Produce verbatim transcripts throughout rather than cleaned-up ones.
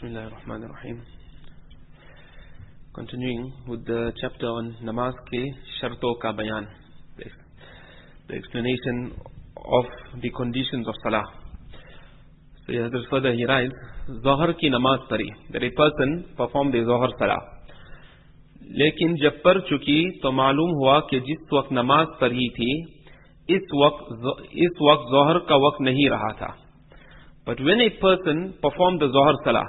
Bismillahirrahmanirrahim. Continuing with the chapter on namaz ke sharto ka bayan, the explanation of the conditions of salah. So here further he writes, Zohar ki namaz pari, that a person performed the Zohar salah. लेकिन जब पढ़ चुकी तो मालूम हुआ कि जिस वक्त नमाज पढ़ी थी इस वक्त इस वक्त जोहर का वक्त नहीं रहा था. But when a person performed the Zohar salah,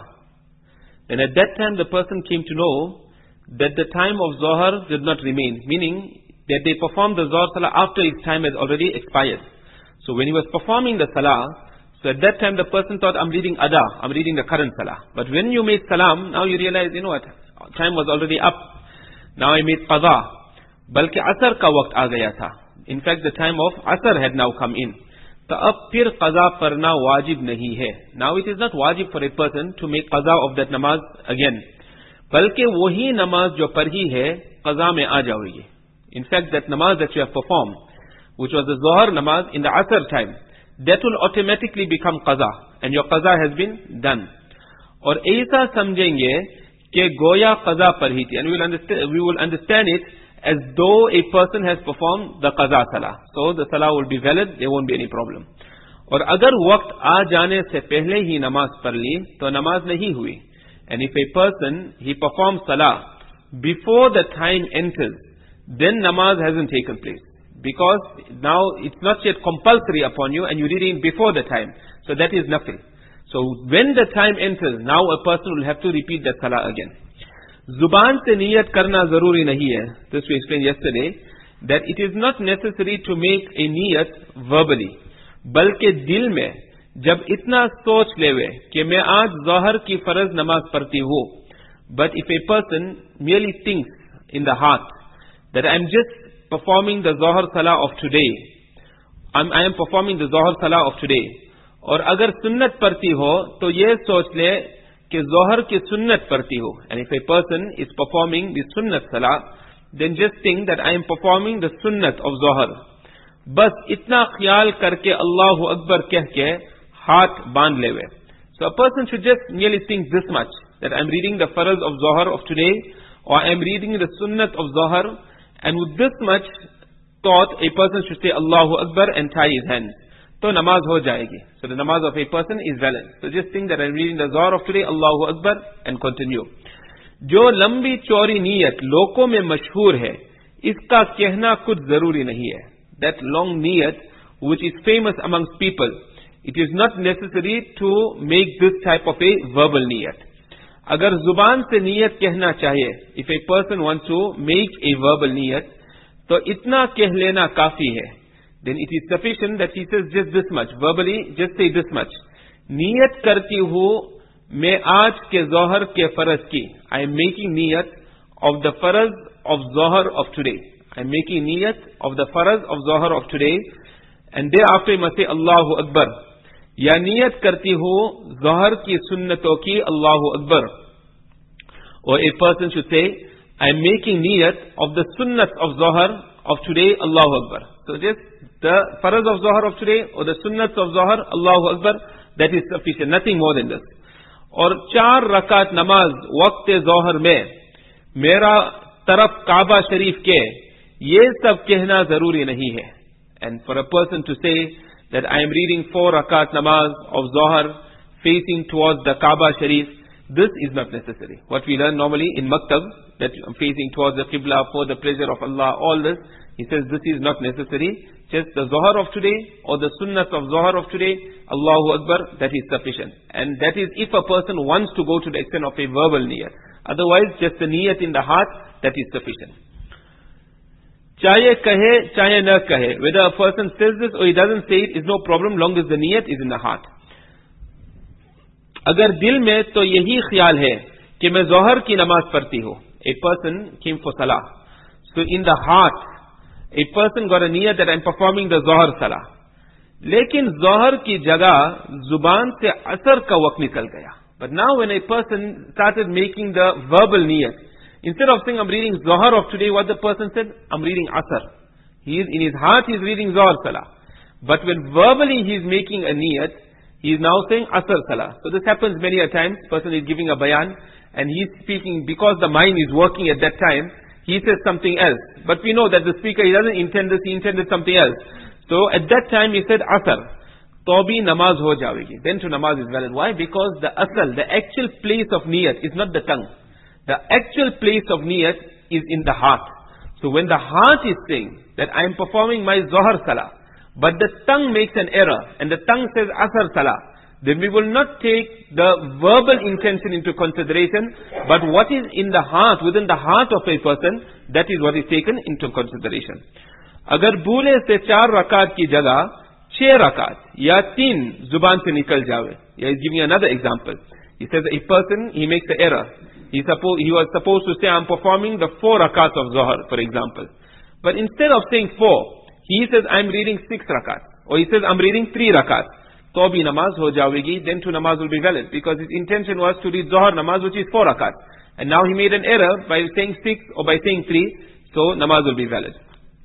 then at that time the person came to know that the time of Zohar did not remain, meaning that they performed the Zohar salah after its time has already expired. So when he was performing the salah, so at that time the person thought, I'm reading Ada, I'm reading the current salah. But when you made salam, now you realize, you know what, time was already up. Now I made qada. Balki asr ka waqt aa gaya tha. In fact, the time of asr had now come in. तो अब फिर qada पढ़ना वाजिब नहीं है. Now it is not wajib for a person to make qada of that namaz again. बल्कि वही नमाज जो पढ़ी है qada में आ जाएगी. In fact, that namaz that you have performed, which was the Zohar namaz in the asr time, that will automatically become qada, and your qada has been done. और ऐसा समझेंगे कि गोया qada पढ़ी थी, and we will understand, we will understand it as though a person has performed the qaza salah. So the salah will be valid, there won't be any problem. और अगर वक्त आ जाने से पहले ही नमाज पढ़ ली तो नमाज नहीं हुई. And if a person, he performs salah before the time enters, then namaz hasn't taken place. Because now it's not yet compulsory upon you and you're reading before the time. So that is nafil. So when the time enters, now a person will have to repeat that salah again. Zuban se niyat karna zaruri nahi hai. This we explained yesterday, that it is not necessary to make a niyat verbally. बल्कि दिल में जब इतना सोच लेवे कि मैं आज ज़ोहर की फर्ज नमाज पढ़ती हूँ, but if a person merely thinks in the heart that I am just performing the Johar salah of today, I'm, I am performing the Johar salah of today, और अगर सुन्नत पढ़ती हो तो ये सोच ले कि ज़ोहर की सुन्नत पढ़ती हो. And if a person is performing the sunnat salah, then just think that I am performing the sunnat of ज़ोहर. बस इतना ख्याल करके अल्लाहु अकबर कह के हाथ बांध लेवे. So a person should just merely think this much, that I am reading the farz of Johar of today, or I am reading the sunnat of Johar, and with this much thought a person should say Allahu Akbar and tie his hands. तो नमाज हो जाएगी. So the namaz of a person is valid. So just think that I am reading the Zohar of today, Allahu Akbar, and continue. जो लंबी चौड़ी नीयत लोगों में मशहूर है, इसका कहना कुछ जरूरी नहीं है. That long niyat, which is famous amongst people, it is not necessary to make this type of a verbal niyat. अगर जुबान से नियत कहना चाहिए, if a person wants to make a verbal niyat, तो इतना कह लेना काफी है. Then it is sufficient that he says just this much. Verbally, just say this much. Niyat karti hu, मैं आज के ज़ोहर के फर्ज की. I am making niyat of the faraz of Johar of today. I am making niyat of the faraz of Johar of today. And thereafter you must say Allahu Akbar. या niyat karti hu ज़ोहर की सुन्नतों की Allahu Akbar. Or a person should say, I am making niyat of the sunnat of Johar of today, Allahu Akbar. So just the faraz of Johar of today or the sunnats of Johar, Allahu Akbar, that is sufficient, nothing more than this. और चार रकात नमाज वक्त ज़ोहर में मेरा तरफ काबा शरीफ के, ये सब कहना जरूरी नहीं है. And for a person to say that I am reading four rakat namaz of Johar facing towards the Kaaba Sharif, this is not necessary. What we learn normally in Maktab, that I'm facing towards the Qibla for the pleasure of Allah, all this, he says this is not necessary. Just the Zohar of today or the Sunnat of Zohar of today, Allahu Akbar, that is sufficient. And that is if a person wants to go to the extent of a verbal niyat. Otherwise, just the niyat in the heart, that is sufficient. Chaye kahe, chaye na kahe. Whether a person says this or he doesn't say it is no problem, long as the niyat is in the heart. अगर दिल में तो यही ख्याल है कि मैं ज़ोहर की नमाज पढ़ती हूँ. A person came for salah. So in the heart, a person got a niyat that I am performing the Johar salah. लेकिन ज़ोहर की जगह जुबान से असर का वक्त निकल गया. But now when a person started making the verbal niyat, instead of saying I'm reading Johar of today, what the person said, I'm reading asr. He is in his heart he is reading Johar salah. But when verbally he is making a niyat, He is now saying Asr Salah. So this happens many a times. Person is giving a bayan and he is speaking because the mind is working at that time. He says something else. But we know that the speaker, he doesn't intend this, he intended something else. So at that time he said Asr. Tobi namaz ho jawegi. Then to namaz is valid. Why? Because the asal, the actual place of niyat is not the tongue. The actual place of niyat is in the heart. So when the heart is saying that I am performing my Zohar Salah, but the tongue makes an error, and the tongue says Asr Salah, then we will not take the verbal intention into consideration, but what is in the heart, within the heart of a person, that is what is taken into consideration. Agar bhule se char rakat ki jagah, छह rakat, ya teen zuban se nikal jawe. He is giving another example. He says a person, he makes an error. He, suppo he was supposed to say, I am performing the four rakats of Zohar, for example. But instead of saying four, he says, I am reading six rakat. Or he says, I am reading three rakat. To bhi namaz ho jawegi, then to namaz will be valid. Because his intention was to read Zohar namaz, which is four rakat. And now he made an error by saying six or by saying three, so namaz will be valid.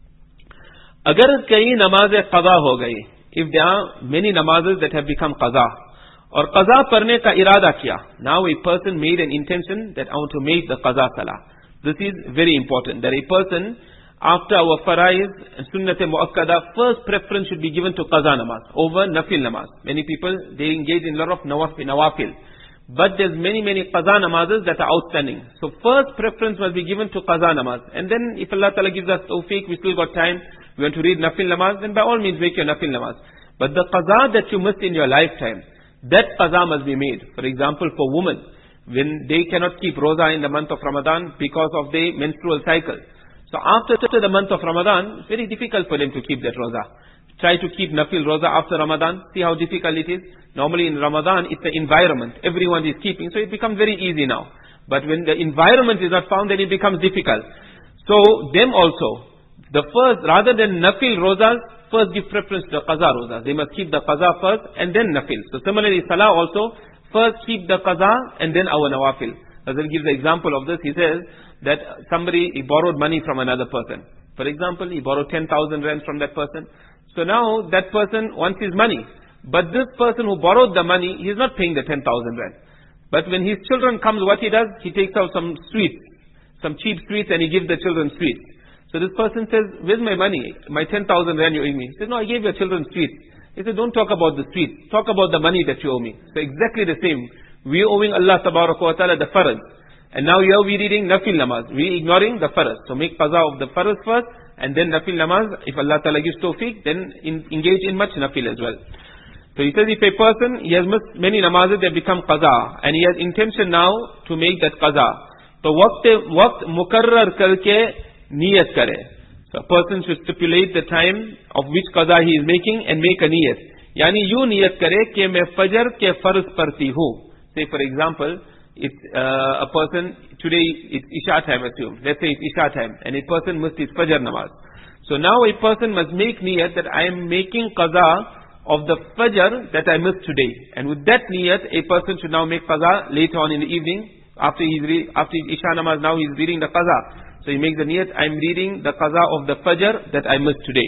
Agar kahi namaz qaza ho gayi, if there are many namazes that have become qaza, or qaza parne ka irada kiya, now a person made an intention that I want to make the qaza salah. This is very important, that a person, after our faraiz and sunnat muakkada, first preference should be given to qaza namaz over nafil namaz. Many people, they engage in a lot of nawafil. But there's many, many qaza namazes that are outstanding. So first preference must be given to qaza namaz. And then if Allah Ta'ala gives us tawfiq, we still got time, we want to read nafil namaz, then by all means make your nafil namaz. But the qaza that you missed in your lifetime, that qaza must be made. For example, for women, when they cannot keep roza in the month of Ramadan because of their menstrual cycle. So after the month of Ramadan, it's very difficult for them to keep that roza. Try to keep nafil roza after Ramadan. See how difficult it is. Normally in Ramadan, it's the environment. Everyone is keeping. So it becomes very easy now. But when the environment is not found, then it becomes difficult. So them also, the first, rather than nafil rozas, first give preference to the qaza rozas. They must keep the qaza first and then nafil. So similarly, salah also, first keep the qaza and then our nawafil. Hazrat gives the example of this. He says that somebody, he borrowed money from another person. For example, he borrowed ten thousand rands from that person. So now that person wants his money. But this person who borrowed the money, he is not paying the ten thousand rand. But when his children comes, what he does? He takes out some sweets, some cheap sweets, and he gives the children sweets. So this person says, where's my money? My ten thousand rand you owe me. He says, no, I gave your children sweets. He said, don't talk about the sweets. Talk about the money that you owe me. So exactly the same. We are owing Allah Tabaraka wa Ta'ala the faraz. And now here we reading nafil namaz. We ignoring the faraz. So make qaza of the faraz first, and then nafil namaz. If Allah Ta'ala gives tawfiq, then in, engage in much nafil as well. So he says, if a person, he has missed many namazes, they become qaza, and he has intention now to make that qaza. So waqt, waqt mukarrar karke niyat kare. So a person should stipulate the time of which qaza he is making and make a niyat. Yani you niyat kare ke main fajr ke farz parti hu. Say for example, it's uh, a person, today it's Isha time assume. Let's say it's Isha time and a person missed his fajr namaz. So now a person must make niyat that I am making qaza of the fajr that I missed today. And with that niyat, a person should now make qaza later on in the evening. After he's re after his Isha namaz, now he's reading the qaza. So he makes the niyat, I am reading the qaza of the fajr that I missed today.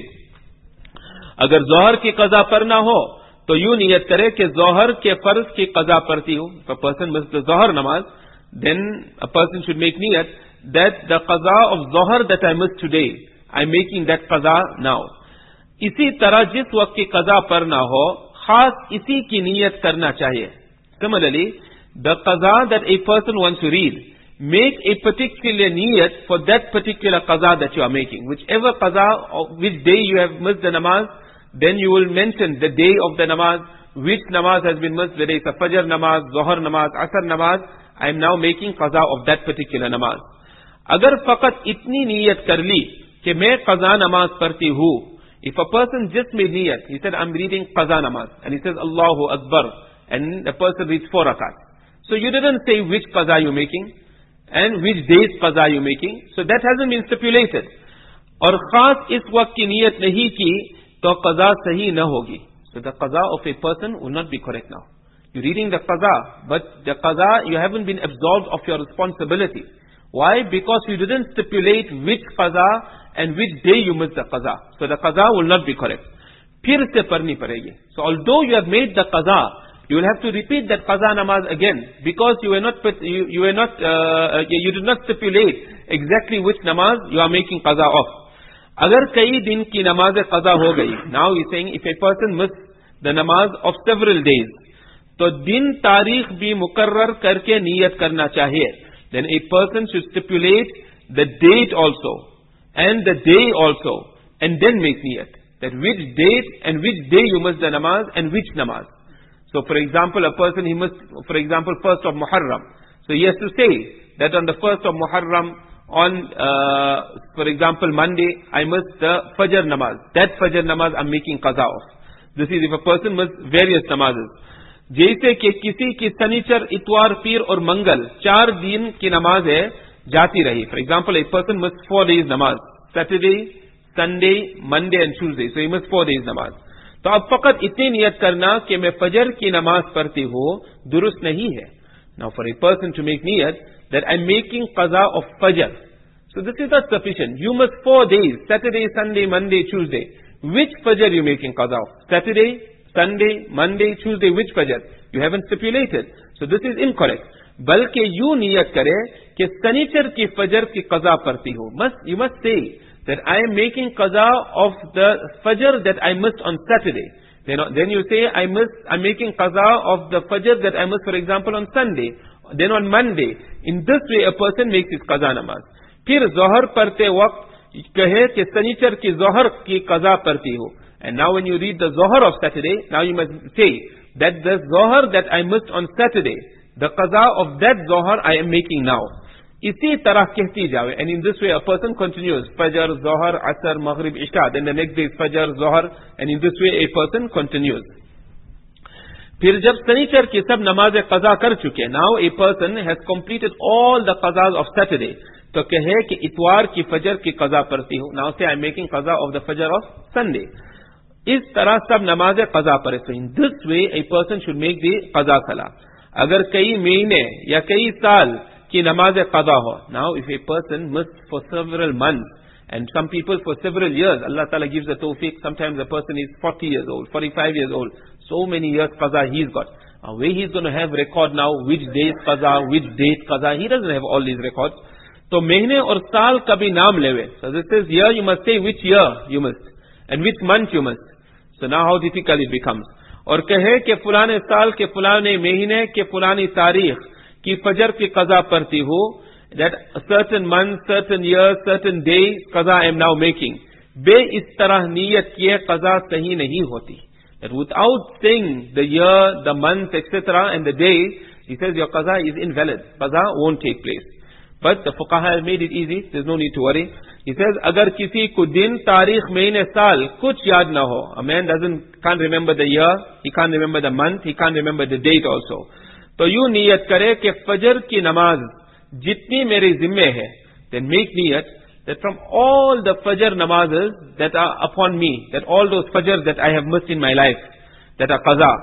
Agar zohar ki qaza parna ho, तो यूं नियत करे कि जोहर के फर्ज की कज़ा पढ़ती हूँ. If a person misses the zohar namaz, then a person should make niyat that the qaza of zohar that I missed today, I am making that qaza now. इसी तरह जिस वक्त की कज़ा पढ़ना हो, खास इसी की नियत करना चाहिए. Similarly, the qaza that a person wants to read, make a particular niyat for that particular qaza that you are making. Whichever qaza, or which day you have missed the namaz, then you will mention the day of the namaz, which namaz has been missed, whether it's a fajr namaz, zohar namaz, asr namaz. I am now making qaza of that particular namaz. Agar faqat itni niyat kar li कि मैं qaza namaz पढ़ती हूँ. If a person just made niyat, he said, I'm reading qaza namaz, and he says, Allahu Akbar, and the person reads four rakat. So you didn't say which qaza you're making, and which day's qaza you're making. So that hasn't been stipulated. और खास इस वक्त की नियत नहीं की तो qaza sahi na hogi. So the qaza of a person will not be correct now. You're reading the qaza, but the qaza, you haven't been absolved of your responsibility. Why? Because you didn't stipulate which qaza and which day you missed the qaza. So the qaza will not be correct. फिर से पढ़नी पड़ेगी. So although you have made the qaza, you will have to repeat that qaza namaz again, because you were not you, you were not uh, you did not stipulate exactly which namaz you are making qaza of. Agar kai din ki namaz qaza ho gayi, now he is saying if a person missed the namaz of several days, तो दिन तारीख भी मुकर्रर करके नियत करना चाहिए. Then a person should stipulate the date also and the day also, and then make niyat. That which date and which day you must the namaz and which namaz. So for example, a person he must, for example, first of Muharram. So he has to say that on the first of Muharram, on uh, for example Monday, I must the Fajr namaz. That Fajr namaz I'm making qaza of. This is if a person must various namazes. जैसे कि किसी की शनिचर, इतवार, पीर और मंगल चार दिन की नमाज है जाती रही. For example a person must four days namaz, Saturday, Sunday, Monday and Tuesday. So he must four days namaz. तो अब फकत इतनी नियत करना कि मैं फजर की नमाज पढ़ती हूँ दुरुस्त नहीं है. Now for a person to make niyat that I am making qaza of Fajr, so this is not sufficient. You must four days, Saturday, Sunday, Monday, Tuesday. Which Fajr you making qaza of? Saturday, Sunday, Monday, Tuesday, which Fajr? You haven't stipulated. So this is incorrect. बल्कि you नियत करे कि शनिचर की फजर की कज़ा पढ़ती हो. Must, you must say that I am making qaza of the Fajr that I missed on Saturday. Then, then you say I must, I'm making qaza of the Fajr that I missed, for example, on Sunday. Then on Monday. In this way a person makes his qaza namaz. फिर ज़ोहर पढ़ते वक्त कहे कि शनिचर की ज़ोहर की कज़ा पढ़ती हो. And now when you read the Zohar of Saturday, now you must say that the Zohar that I missed on Saturday, the qaza of that Zohar I am making now. इसी तरह कहती जावे. And in this way a person continues. Fajr, Zohar, Asr, Maghrib, Isha. Then the next day is Fajr, Zohar. And in this way a person continues. फिर जब शनिचर की सब नमाज़ें qaza कर चुके, now a person has completed all the qazas of Saturday. तो कहे कि इतवार की फजर की qaza पढ़ती हूँ. Now say I am making qaza of the Fajr of Sunday. इस तरह सब नमाज़ें क़ज़ा पढ़े. So in this way a person should make the क़ज़ा सला. अगर कई महीने या कई साल की नमाज़ें क़ज़ा हो, now if a person must for several months and some people for several years, Allah Ta'ala gives a tawfiq. Sometimes a person is forty years old, forty-five years old, so many years क़ज़ा he's got. Uh, where he's going to have record now, which days क़ज़ा, which date क़ज़ा, he doesn't have all these records. तो महीने और साल का भी नाम लेवे. So this is year, you must say which year you must and which month you must. So now how difficult it becomes. और कहे कि फलाने साल के फलाने महीने के फलानी तारीख की फजर की कज़ा पढ़ती हूँ. That a certain month, certain year, certain day कज़ा I am now making. बे इस तरह नियत किए कज़ा सही नहीं होती. That without saying the year, the month, et cetera and the day, he says your qaza is invalid. Qaza won't take place. But the fuqaha have made it easy. There's no need to worry. He says, अगर किसी को दिन, तारीख, महीने, साल कुछ याद ना हो, a man doesn't can't remember the year, he can't remember the month, he can't remember the date also. तो यूं नियत करे कि फजर की नमाज जितनी मेरे जिम्मे है, then make niyat that from all the fajr namazes that are upon me, that all those fajr that I have missed in my life, that are qaza,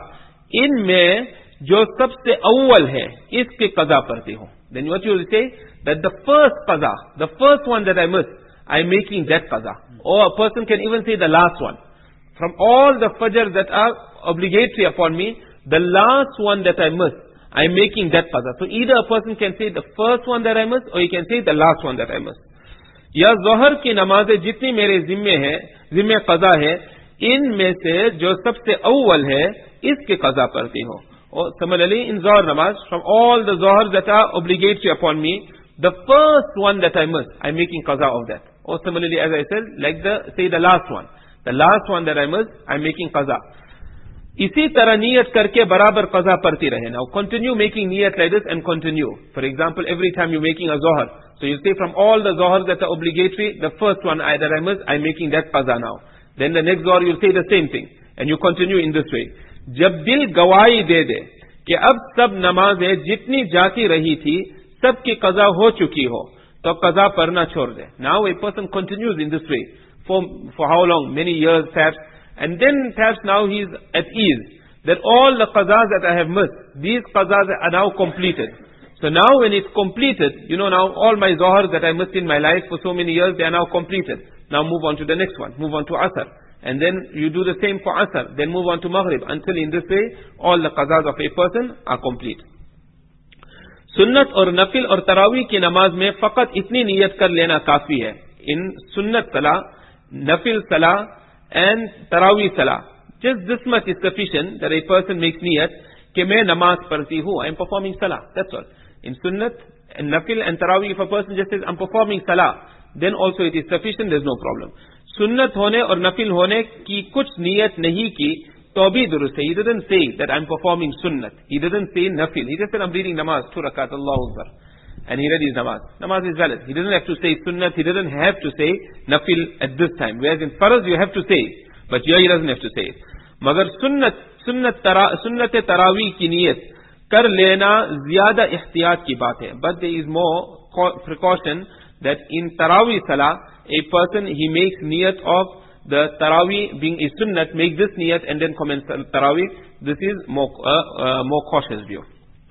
इनमें जो सबसे अव्वल है, इसके qaza पढ़ती हूँ. Then what you will say? That the first qaza, the first one that I missed, I am making that qaza. Or a person can even say the last one. From all the fajr that are obligatory upon me, the last one that I missed, I am making that qaza. So either a person can say the first one that I missed, or he can say the last one that I missed. या ज़ोहर की नमाज़ें जितनी मेरे जिम्मे है, जिम्मे क़ज़ा है, इनमें से जो सबसे अव्वल है, इसके क़ज़ा पढ़ती हूँ. Or similarly in Zohar namaz, from all the Zohars that are obligatory upon me, the first one that I missed, I'm making qaza of that. Or similarly, as I said, like the say the last one, the last one that I missed, I'm making qaza. इसी तरह नियत करके बराबर qaza पढ़ती रहे. Now continue making niyat like this and continue. For example, every time you're making a Zohar, so you say from all the Zohars that are obligatory, the first one I, that I missed, I'm making that qaza now. Then the next Zohar you'll say the same thing, and you continue in this way. जब दिल गवाही दे दे कि अब सब नमाजें जितनी जाती रही थी सब की कज़ा हो चुकी हो, तो कज़ा पढ़ना छोड़ दे. Now a person continues in this way for for how long? Many years perhaps, and then perhaps now he is at ease that all the qazas that I have missed, these qazas are now completed. So now when it's completed, you know, now all my zohars that I missed in my life for so many years, they are now completed. Now move on to the next one. Move on to Asr. and then you do the same for Asr, then move on to Maghrib, until in this way all the qazas of a person are complete. Sunnat or nafil or tarawih ki namaz mein faqat itni niyat kar lena kafi hai. In sunnat salah, nafil salah and tarawih salah, just this much is sufficient that a person makes niyat ke main namaz padhti hu, I am performing salah. That's all. In sunnat and nafil and tarawih, if a person just says I am performing salah, then also it is sufficient, there is no problem. Sunnat hone or nafil hone ki kuch niyat nahi ki, to bhi durust hai. He didn't say that I am performing sunnat. He didn't say nafil. He just said I am reading namaz, two rakat, Allahu Akbar. And he read his namaz. Namaz is valid. He doesn't have to say sunnat. He doesn't have to say nafil at this time. Whereas in faraz you have to say it. But here he doesn't have to say it. Magar sunnat, sunnat tara, sunnat tarawih ki niyat kar lena zyada ihtiyat ki baat hai. But there is more precaution that in tarawih salah, a person, he makes niyat of the tarawih being a sunnat, make this niyat and then commence tarawih. This is more, uh, uh, more cautious view.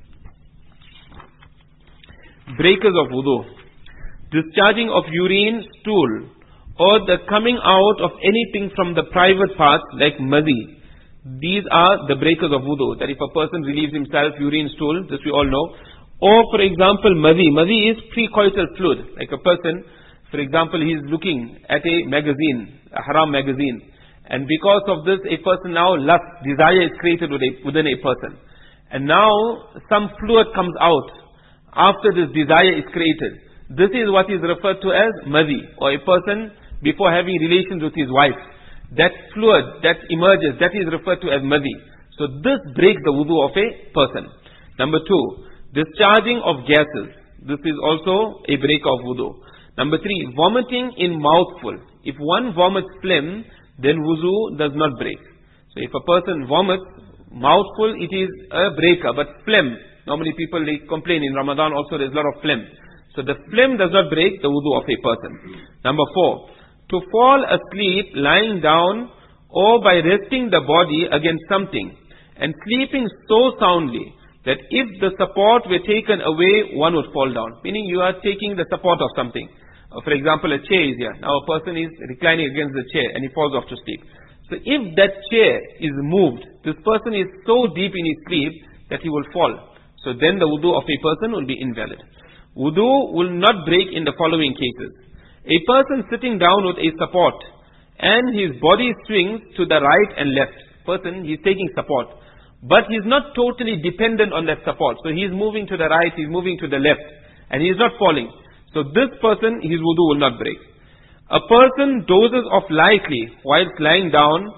Breakers of wudu. Discharging of urine, stool, or the coming out of anything from the private parts like madhi. These are the breakers of wudu. That if a person relieves himself, urine, stool, this we all know. Or for example, madhi. Madhi is precoital fluid. Like a person, for example, he is looking at a magazine, a haram magazine. And because of this, a person now, lust, desire is created within a person. And now, some fluid comes out after this desire is created. This is what is referred to as madhi. Or a person, before having relations with his wife, that fluid that emerges, that is referred to as madhi. So this breaks the wudu of a person. Number two, discharging of gases. This is also a break of wudu. Number three, vomiting in mouthful. If one vomits phlegm, then wudu does not break. So if a person vomits mouthful, it is a breaker. But phlegm, normally people they complain in Ramadan also there is a lot of phlegm. So the phlegm does not break the wudu of a person. Number four, to fall asleep lying down or by resting the body against something and sleeping so soundly that if the support were taken away, one would fall down. Meaning you are taking the support of something. Uh, for example, a chair is here. Now a person is reclining against the chair and he falls off to sleep. So if that chair is moved, this person is so deep in his sleep that he will fall. So then the wudu of a person will be invalid. Wudu will not break in the following cases. A person sitting down with a support and his body swings to the right and left. Person, he is taking support. But he is not totally dependent on that support. So he is moving to the right, he is moving to the left. And he is not falling. So this person, his wudu will not break. A person dozes off lightly whilst lying down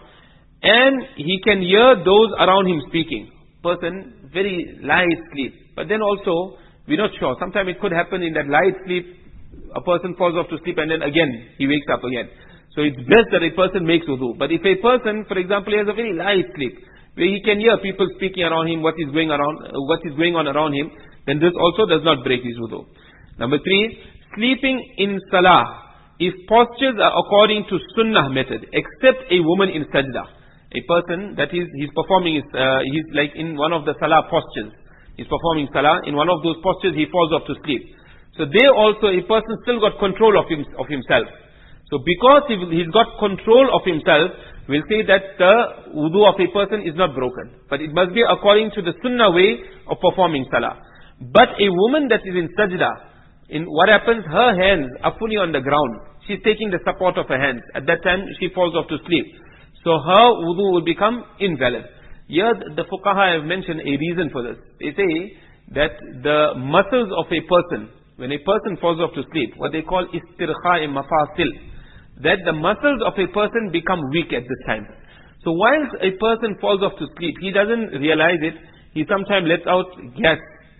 and he can hear those around him speaking. Person, very light sleep. But then also, we are not sure. Sometimes it could happen in that light sleep, a person falls off to sleep and then again he wakes up again. So it's best that a person makes wudu. But if a person, for example, has a very light sleep, where he can hear people speaking around him, what is going around, uh, what is going on around him, then this also does not break his wudu. Number three, sleeping in salah, if postures are according to sunnah method, except a woman in sajda. A person that is, he's performing, his, uh, he's like in one of the salah postures. He's performing salah, in one of those postures he falls off to sleep. So there also a person still got control of, him, of himself. So because he, he's got control of himself, we'll say that the wudu of a person is not broken. But it must be according to the sunnah way of performing salah. But a woman that is in sajda, in what happens, her hands are fully on the ground. She's taking the support of her hands. At that time, she falls off to sleep. So her wudu will become invalid. Here the fuqaha have mentioned a reason for this. They say that the muscles of a person, when a person falls off to sleep, what they call istirkha mafasil, that the muscles of a person become weak at this time. So whilst a person falls off to sleep, he doesn't realize it, he sometimes lets out gas.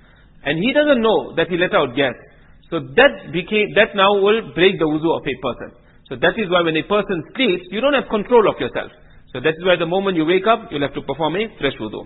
And he doesn't know that he let out gas. So that became, that now will break the wuzu of a person. So that is why when a person sleeps, you don't have control of yourself. So that is why the moment you wake up, you'll have to perform a fresh wudu.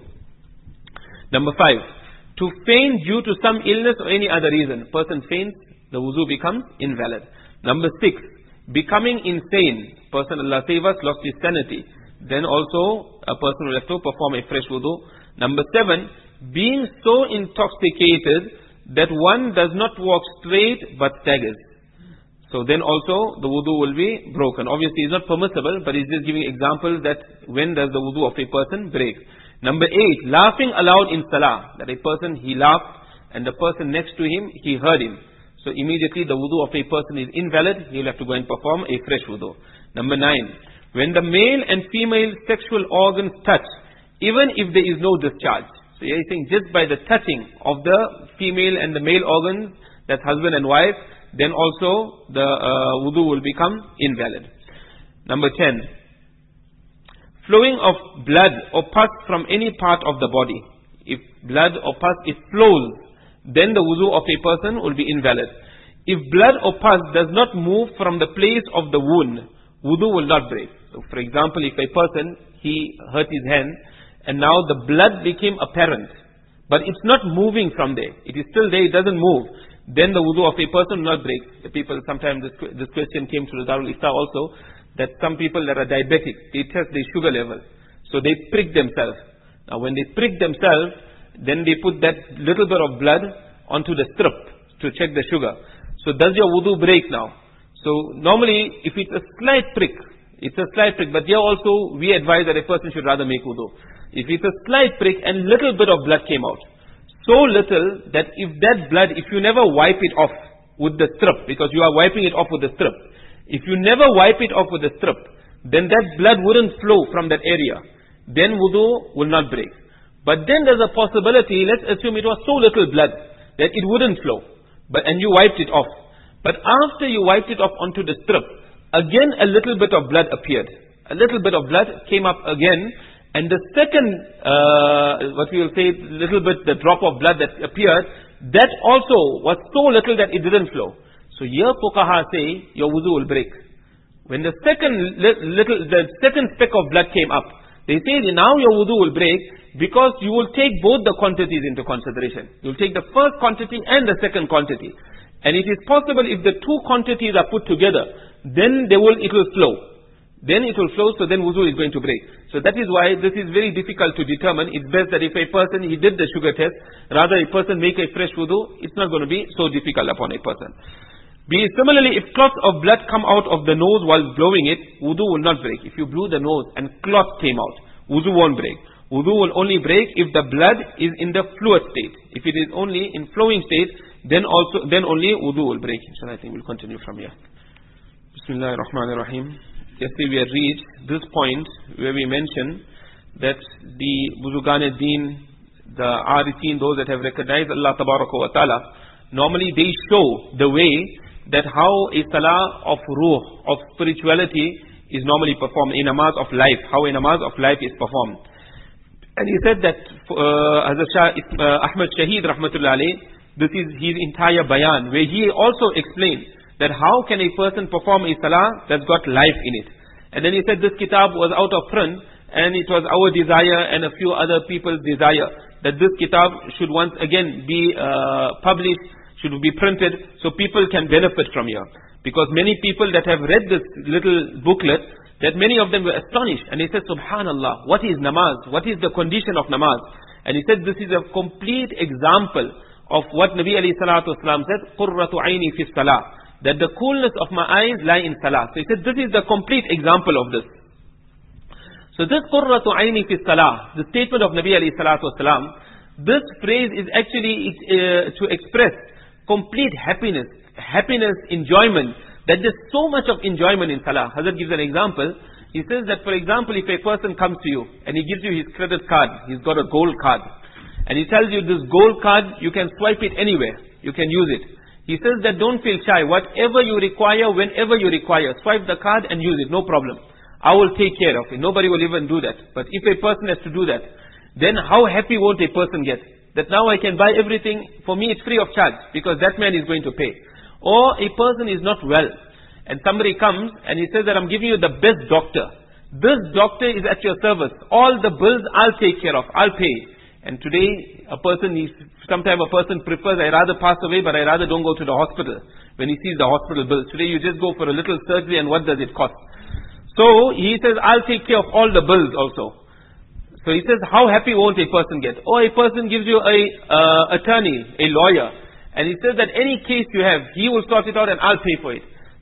Number five, to faint due to some illness or any other reason. Person faints, the wuzu becomes invalid. Number six, becoming insane. Person, Allah save us, lost his sanity. Then also, a person will have to perform a fresh wudu. Number seven, being so intoxicated that one does not walk straight but staggers. So then also the wudu will be broken. Obviously it's not permissible, but it's just giving examples that when does the wudu of a person break. Number eight, laughing aloud in salah. That a person, he laughed and the person next to him, he heard him. So immediately the wudu of a person is invalid, he will have to go and perform a fresh wudu. Number nine, when the male and female sexual organs touch, even if there is no discharge. So here he's saying just by the touching of the female and the male organs, that's husband and wife, then also the uh, wudu will become invalid. Number ten, flowing of blood or pus from any part of the body. If blood or pus, it flows, then the wudu of a person will be invalid. If blood or pus does not move from the place of the wound, wudu will not break. So for example, if a person, he hurt his hand, and now the blood became apparent, but it's not moving from there, it is still there, it doesn't move, then the wudu of a person will not break. The people, sometimes this, this question came to the Darul Ifta also, that some people that are diabetic, they test their sugar level. So they prick themselves. Now when they prick themselves, then they put that little bit of blood onto the strip to check the sugar. So does your wudu break now? So normally, if it's a slight prick, it's a slight prick, but here also we advise that a person should rather make wudu. If it's a slight prick and little bit of blood came out, so little that if that blood, if you never wipe it off with the strip, because you are wiping it off with the strip, if you never wipe it off with the strip, then that blood wouldn't flow from that area. Then wudu will not break. But then there's a possibility, let's assume it was so little blood that it wouldn't flow, but and you wiped it off. But after you wiped it off onto the strip, again a little bit of blood appeared. A little bit of blood came up again, and the second, uh, what we will say, little bit, the drop of blood that appeared, that also was so little that it didn't flow. So here fuqaha say, your wudu will break. When the second little, the second speck of blood came up, they say now your wudu will break because you will take both the quantities into consideration. You will take the first quantity and the second quantity. And it is possible if the two quantities are put together, then they will, it will flow. Then it will flow, so then wudu is going to break. So that is why this is very difficult to determine. It's best that if a person, he did the sugar test, rather a person make a fresh wudu, it's not going to be so difficult upon a person. Be similarly, if clots of blood come out of the nose while blowing it, wudu will not break. If you blew the nose and clot came out, wudu won't break. Wudu will only break if the blood is in the fluid state. If it is only in flowing state, then also then only wudu will break. So I think we'll continue from here. Bismillahir Rahmanir Rahim. Yesterday we had reached this point where we mentioned that the Buzurgan ad-Din, the Arifin, those that have recognized Allah Tabaraka wa Ta'ala, normally they show the way that how a salah of ruh, of spirituality, is normally performed, a namaz of life, how a namaz of life is performed. And he said that uh, Hazrat Shah, uh, Ahmad Shaheed Rahmatullah alayh, this is his entire bayan, where he also explained that how can a person perform a salah that's got life in it. And then he said this kitab was out of print, and it was our desire and a few other people's desire that this kitab should once again be uh, published, should be printed, so people can benefit from here. Because many people that have read this little booklet, that many of them were astonished. And he said, Subhanallah, what is namaz? What is the condition of namaz? And he said, this is a complete example of what Nabi alayhi salatu wasalam said, Qurratu aini fi salah, that the coolness of my eyes lie in salah. So he said, this is the complete example of this. So this Qurratu aini fi salah, the statement of Nabi alayhi salatu wasalam, this phrase is actually uh, to express complete happiness, happiness, enjoyment, that there's so much of enjoyment in salah. Hazrat gives an example. He says that, for example, if a person comes to you and he gives you his credit card, he's got a gold card, and he tells you this gold card, you can swipe it anywhere, you can use it. He says that don't feel shy, whatever you require, whenever you require, swipe the card and use it, no problem. I will take care of it. Nobody will even do that. But if a person has to do that, then how happy won't a person get? That now I can buy everything, for me it's free of charge, because that man is going to pay. Or a person is not well, and somebody comes and he says that I'm giving you the best doctor. This doctor is at your service. All the bills I'll take care of, I'll pay. And today, a person is, sometimes a person prefers, I rather pass away, but I rather don't go to the hospital when he sees the hospital bills. Today you just go for a little surgery, and what does it cost? So he says, I'll take care of all the bills also. So he says, how happy won't a person get? Or a person gives you a uh, attorney, a lawyer, and he says that any case you have, he will sort it out and I'll pay for it.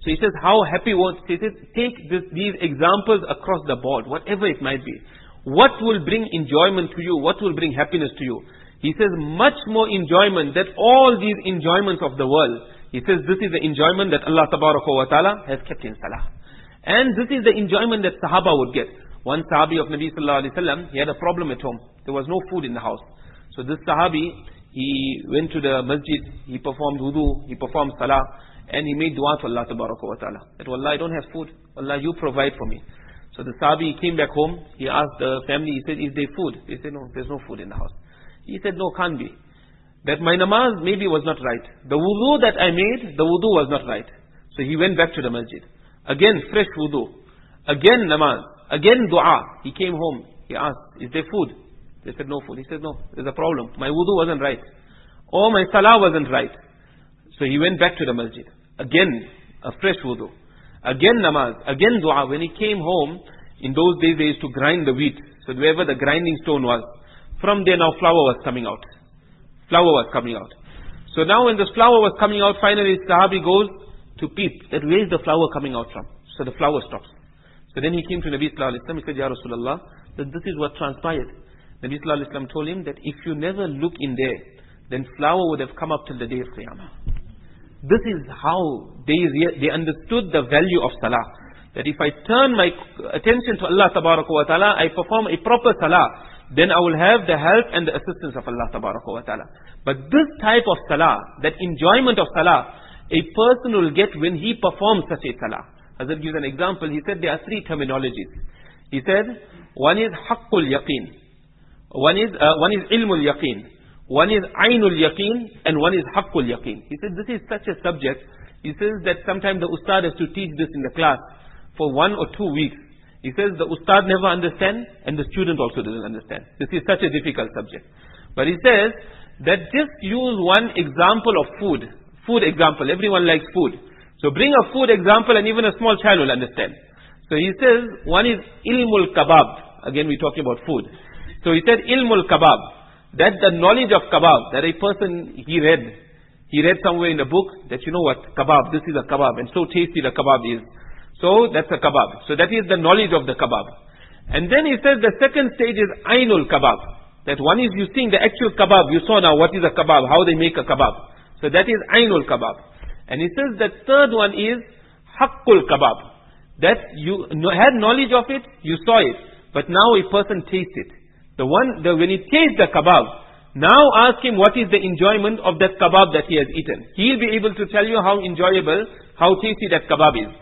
So he says, how happy was, he says, take this, these examples across the board, whatever it might be. What will bring enjoyment to you? What will bring happiness to you? He says, much more enjoyment than all these enjoyments of the world. He says, this is the enjoyment that Allah Tabaraka wa Ta'ala has kept in Salah. And this is the enjoyment that Sahaba would get. One Sahabi of Nabi Sallallahu Alaihi Wasallam, he had a problem at home. There was no food in the house. So this Sahabi, he went to the masjid, he performed wudu, he performed Salah, and he made dua to Allah Tabaraka wa Ta'ala. That, Allah, I don't have food. Allah, you provide for me. So the Sahabi came back home, he asked the family, he said, is there food? They said, no, there's no food in the house. He said, no, can't be. That my namaz maybe was not right. The wudu that I made, the wudu was not right. So he went back to the masjid. Again, fresh wudu. Again, namaz. Again, dua. He came home. He asked, is there food? They said, no food. He said, no, there's a problem. My wudu wasn't right. Or my salah wasn't right. So he went back to the masjid. Again, a fresh wudu. Again, namaz. Again, dua. When he came home, in those days they used to grind the wheat. So wherever the grinding stone was, from there now flour was coming out. Flour was coming out. So now when this flour was coming out, finally Sahabi goes to peep that where is the flour coming out from. So the flour stops. So then he came to Nabi Sallallahu Alaihi Wasallam. He said, Ya Rasulullah, that this is what transpired. Nabi Sallallahu Alaihi Wasallam told him that if you never look in there, then flour would have come up till the day of Qiyamah. This is how they, they understood the value of Salah. That if I turn my attention to Allah Tabaraka wa Ta'ala, I perform a proper Salah, then I will have the help and the assistance of Allah Tabaraka wa Ta'ala. But this type of Salah, that enjoyment of Salah, a person will get when he performs such a Salah. Hazrat gives an example. He said there are three terminologies. He said, one is Haqqul Yaqeen, one is, uh, one is Ilmul Yaqeen, one is Ainul Yaqeen, and one is Haqqul Yaqeen. He said this is such a subject. He says that sometimes the Ustad has to teach this in the class for one or two weeks. He says the Ustad never understands and the student also doesn't understand. This is such a difficult subject. But he says that just use one example of food. Food example. Everyone likes food. So bring a food example and even a small child will understand. So he says one is Ilmul Kabab. Again we're talking about food. So he said Ilmul Kabab. That the knowledge of Kabab. That a person, he read. He read somewhere in the book that you know what, Kabab, this is a Kabab. And so tasty the Kabab is. So that's a kebab. So that is the knowledge of the kebab. And then he says the second stage is Ainul Kebab. That one is you seeing the actual kebab. You saw now what is a kebab, how they make a kebab. So that is Ainul Kebab. And he says the third one is Haqqul Kebab. That you had knowledge of it, you saw it. But now a person tastes it. The one, the, when he tastes the kebab, now ask him what is the enjoyment of that kebab that he has eaten. He'll be able to tell you how enjoyable, how tasty that kebab is.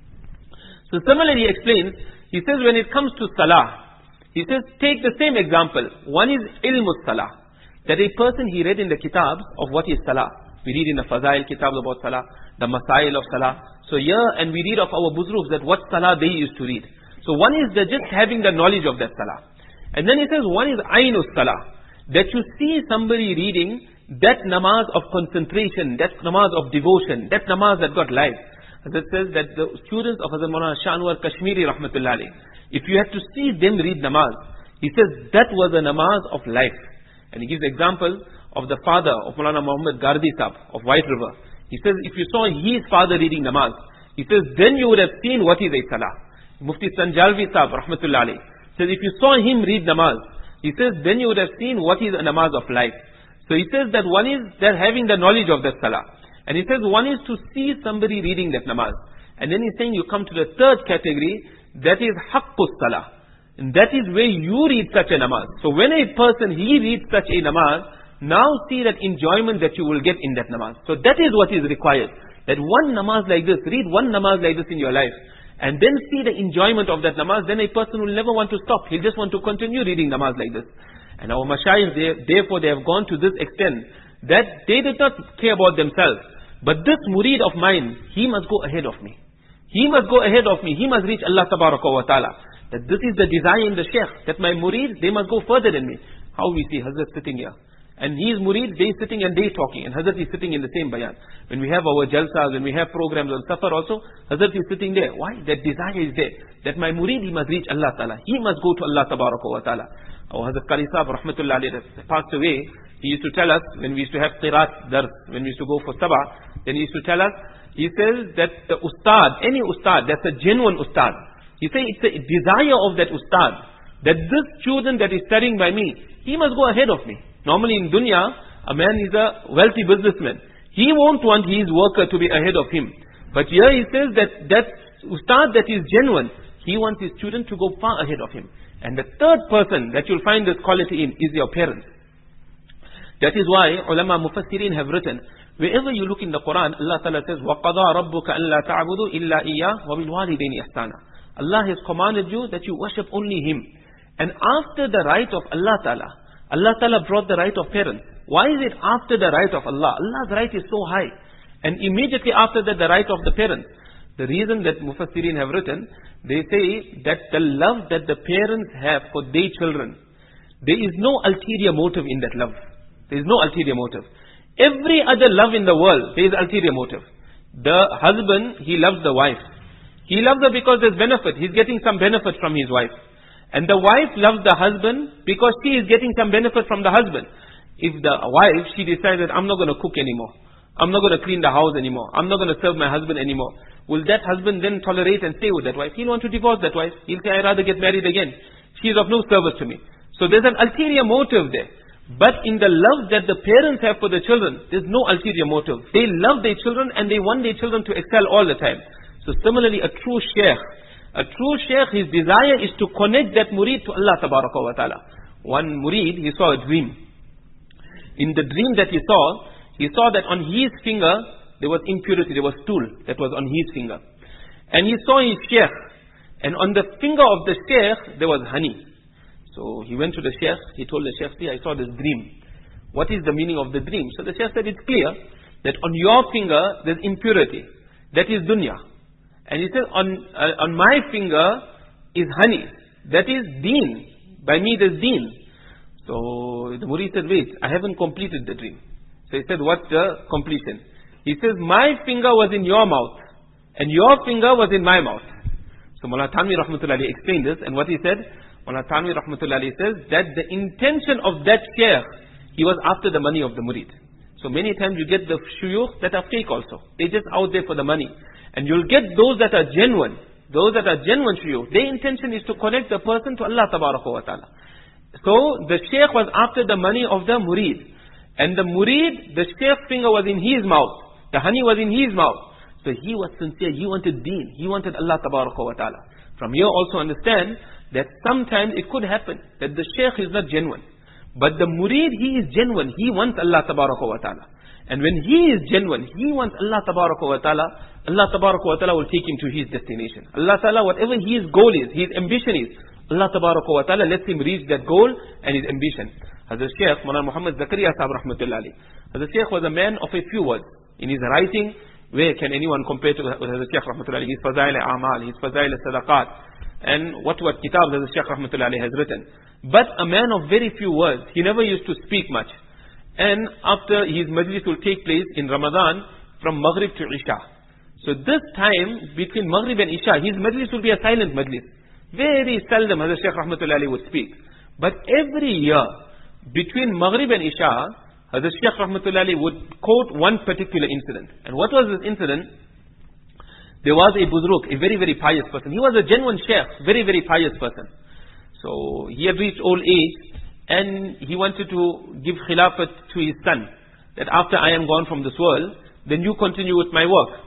So similarly he explains, he says when it comes to Salah, he says take the same example. One is Ilmus Salah. That a person he read in the kitabs of what is Salah. We read in the Fazail kitabs about Salah, the Masail of Salah. So here, and we read of our Buzrugs that what Salah they used to read. So one is the just having the knowledge of that Salah. And then he says one is Ainus Salah. That you see somebody reading that namaz of concentration, that namaz of devotion, that namaz that got life. That says that the students of Hazrat Maulana Shah Anwar Kashmiri Rahmatullah Alayh, if you had to see them read namaz, he says that was a namaz of life. And he gives example of the father of Maulana Muhammad Gardi Sahab of White River. He says if you saw his father reading namaz, he says then you would have seen what is a salah. Mufti Sanjalvi Sahab Rahmatullah Alayh says if you saw him read namaz, he says then you would have seen what is a namaz of life. So he says that one is they're having the knowledge of that salah. And he says one is to see somebody reading that namaz. And then he's saying you come to the third category, that is Haqqus Salah. And that is where you read such a namaz. So when a person, he reads such a namaz, now see that enjoyment that you will get in that namaz. So that is what is required. That one namaz like this, read one namaz like this in your life. And then see the enjoyment of that namaz, then a person will never want to stop. He'll just want to continue reading namaz like this. And our mashayikh, they, therefore they have gone to this extent, that they did not care about themselves. But this murid of mine, he must go ahead of me. He must go ahead of me. He must reach Allah Tabaraka wa Ta'ala. That this is the desire in the Shaykh. That my murid, they must go further than me. How we see Hazrat sitting here. And he is murid, they sitting and they talking. And Hazrat is sitting in the same bayan. When we have our jalsas, when we have programs on Safar also, Hazrat is sitting there. Why? That desire is there. That my murid, he must reach Allah Ta'ala. He must go to Allah Tabaraka wa Ta'ala. Our Hazrat Qari Sahab Rahmatullah Alayhi passed away. He used to tell us, when we used to have Qirat Dars, when we used to go for Sabah, then he used to tell us he says that the ustad, any ustad, that's a genuine ustad. He says it's a desire of that ustad, that this student that is studying by me, he must go ahead of me. Normally in dunya, a man is a wealthy businessman. He won't want his worker to be ahead of him. But here he says that that ustad that is genuine, he wants his student to go far ahead of him. And the third person that you'll find this quality in is your parents. That is why ulama mufassirin have written, wherever you look in the Quran, Allah Ta'ala says, وَقَضَى رَبُّكَ أَلَّا تَعْبُدُوا إِلَّا إِيَّهُ وَبِالْوَالِدَيْنِ إِحْسَانًا. Allah has commanded you that you worship only Him. And after the right of Allah Ta'ala, Allah Ta'ala brought the right of parents. Why is it after the right of Allah? Allah's right is so high. And immediately after that, the right of the parents. The reason that mufassirin have written, they say that the love that the parents have for their children, there is no ulterior motive in that love. There is no ulterior motive. Every other love in the world, there is ulterior motive. The husband, he loves the wife. He loves her because there's benefit. He's getting some benefit from his wife. And the wife loves the husband because she is getting some benefit from the husband. If the wife, she decides that I'm not going to cook anymore, I'm not going to clean the house anymore, I'm not going to serve my husband anymore, will that husband then tolerate and stay with that wife? He'll want to divorce that wife. He'll say, I'd rather get married again. She is of no service to me. So there's an ulterior motive there. But in the love that the parents have for the children, there's no ulterior motive. They love their children and they want their children to excel all the time. So similarly, a true sheikh, a true sheikh, his desire is to connect that murid to Allah Tabaraka wa Ta'ala. One murid, he saw a dream. In the dream that he saw, he saw that on his finger, there was impurity, there was stool that was on his finger. And he saw his sheikh, and on the finger of the sheikh, there was honey. So he went to the sheikh, he told the sheikh, see, I saw this dream. What is the meaning of the dream? So the sheikh said, it's clear that on your finger, there's impurity. That is dunya. And he said, on, uh, on my finger is honey. That is deen. By me there's deen. So the murid said, wait, I haven't completed the dream. So he said, what's the completion? He says, my finger was in your mouth, and your finger was in my mouth. So Mawlana Thanvi Rahmatullahi explained this, and what he said, Mawlana Thanvi Rahmatullahi says that the intention of that sheikh, he was after the money of the murid. So many times you get the shuyukh that are fake also. They're just out there for the money. And you'll get those that are genuine. Those that are genuine shuyukh, their intention is to connect the person to Allah Tabaraka wa Ta'ala. So the sheikh was after the money of the murid. And the murid, the sheikh's finger was in his mouth. The honey was in his mouth. So he was sincere. He wanted deen. He wanted Allah Tabaraka wa Ta'ala. From here also understand that sometimes it could happen that the sheikh is not genuine. But the murid, he is genuine. He wants Allah Tabaraka wa Ta'ala. And when he is genuine, he wants Allah Tabaraka wa Ta'ala, Allah Tabaraka wa Ta'ala will take him to his destination. Allah Ta'ala, whatever his goal is, his ambition is, Allah Tabaraka wa Ta'ala lets him reach that goal and his ambition. Hazrat Shaykh Mawlana Muhammad Zakaria Sahib Rahmatullahi. Hazrat Shaykh was a man of a few words. In his writing, where can anyone compare to Hazrat Shaykh Rahmatullahi? His Fazail A'mal, his Fazail Sadaqat, and what what kitabs Hazrat Shaykh Rahmatullahi has written. But a man of very few words. He never used to speak much. And after his majlis will take place in Ramadan from Maghrib to Isha. So this time between Maghrib and Isha, his majlis will be a silent majlis. Very seldom Hazrat Shaykh Rahmatullahi would speak. But every year between Maghrib and Isha, Hazrat Shaykh Rahmatullahi would quote one particular incident. And what was this incident? There was a Buzruk, a very very pious person. He was a genuine Shaykh, very very pious person. So he had reached old age, and he wanted to give khilafat to his son, that after I am gone from this world, then you continue with my work.